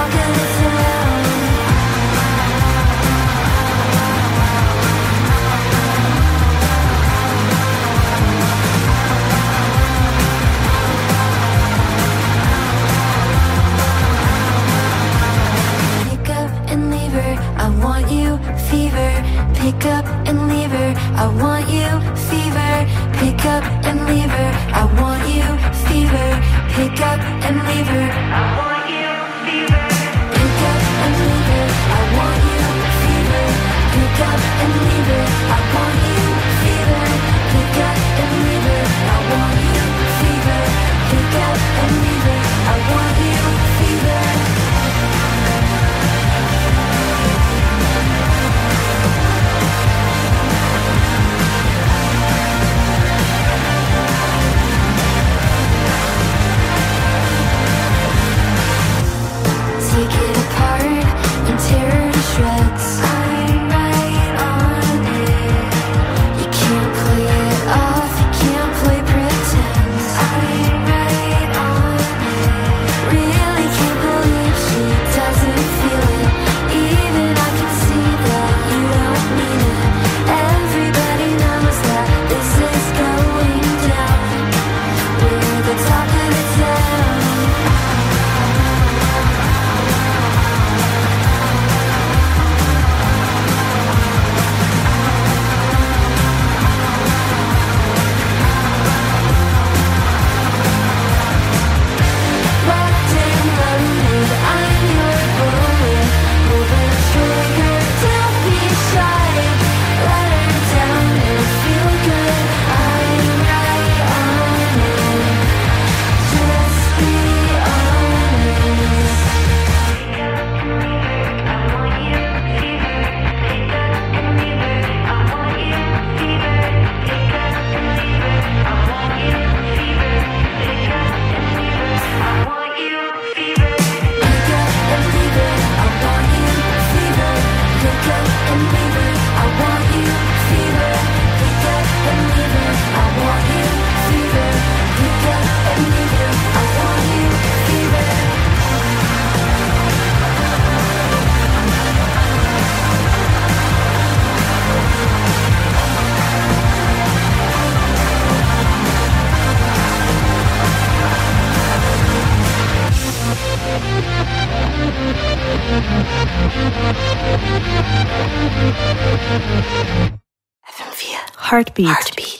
Heartbeat. Heartbeat.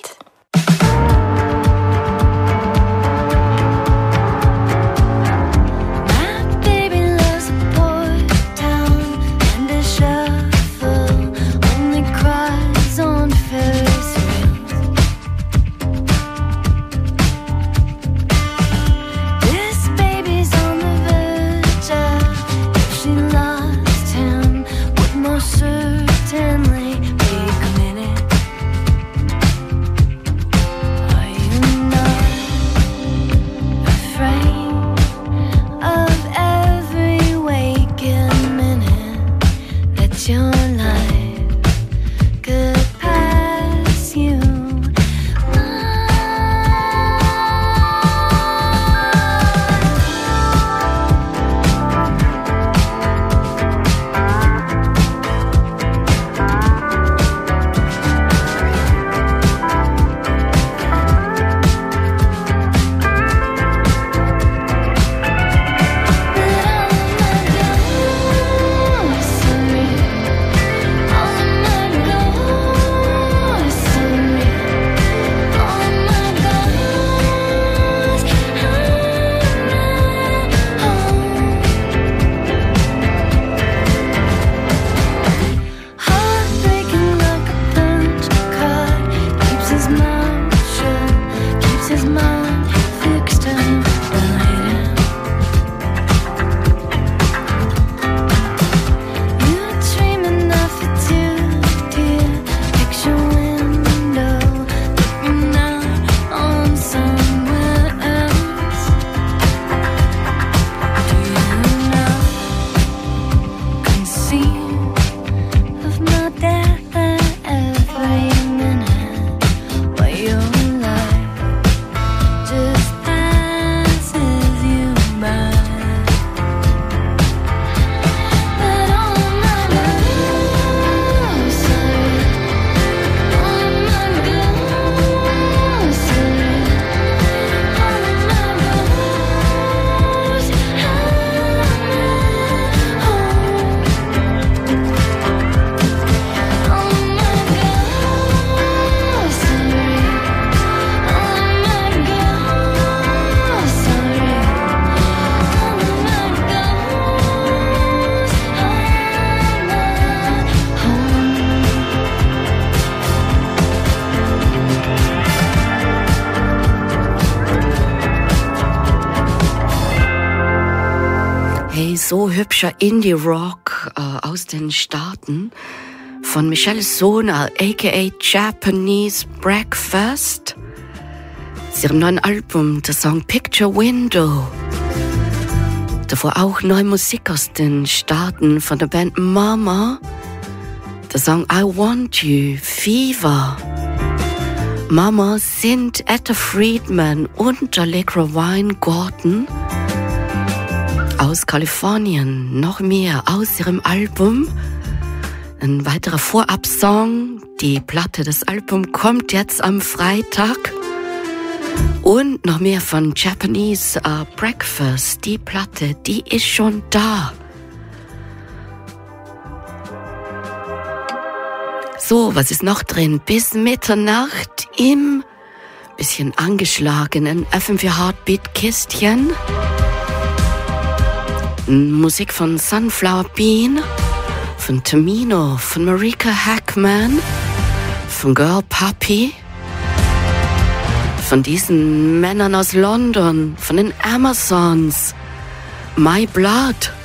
So hübscher Indie-Rock äh, aus den Staaten von Michelle Sona, aka Japanese Breakfast. Sie ihrem neuen Album, der Song Picture Window. Davor auch neue Musik aus den Staaten von der Band Mama. Der Song I Want You, Fever. Mama sind Etta Friedman und Allegra Weingarten. Aus Kalifornien, noch mehr aus ihrem Album. Ein weiterer Vorab-Song. Die Platte des Albums kommt jetzt am Freitag. Und noch mehr von Japanese uh, Breakfast. Die Platte, die ist schon da. So, was ist noch drin? Bis Mitternacht im bisschen angeschlagenen F M vier Heartbeat-Kistchen. Musik von Sunflower Bean, von Tamino, von Marika Hackman, von Girl Puppy, von diesen Männern aus London, von den Amazons, My Blood.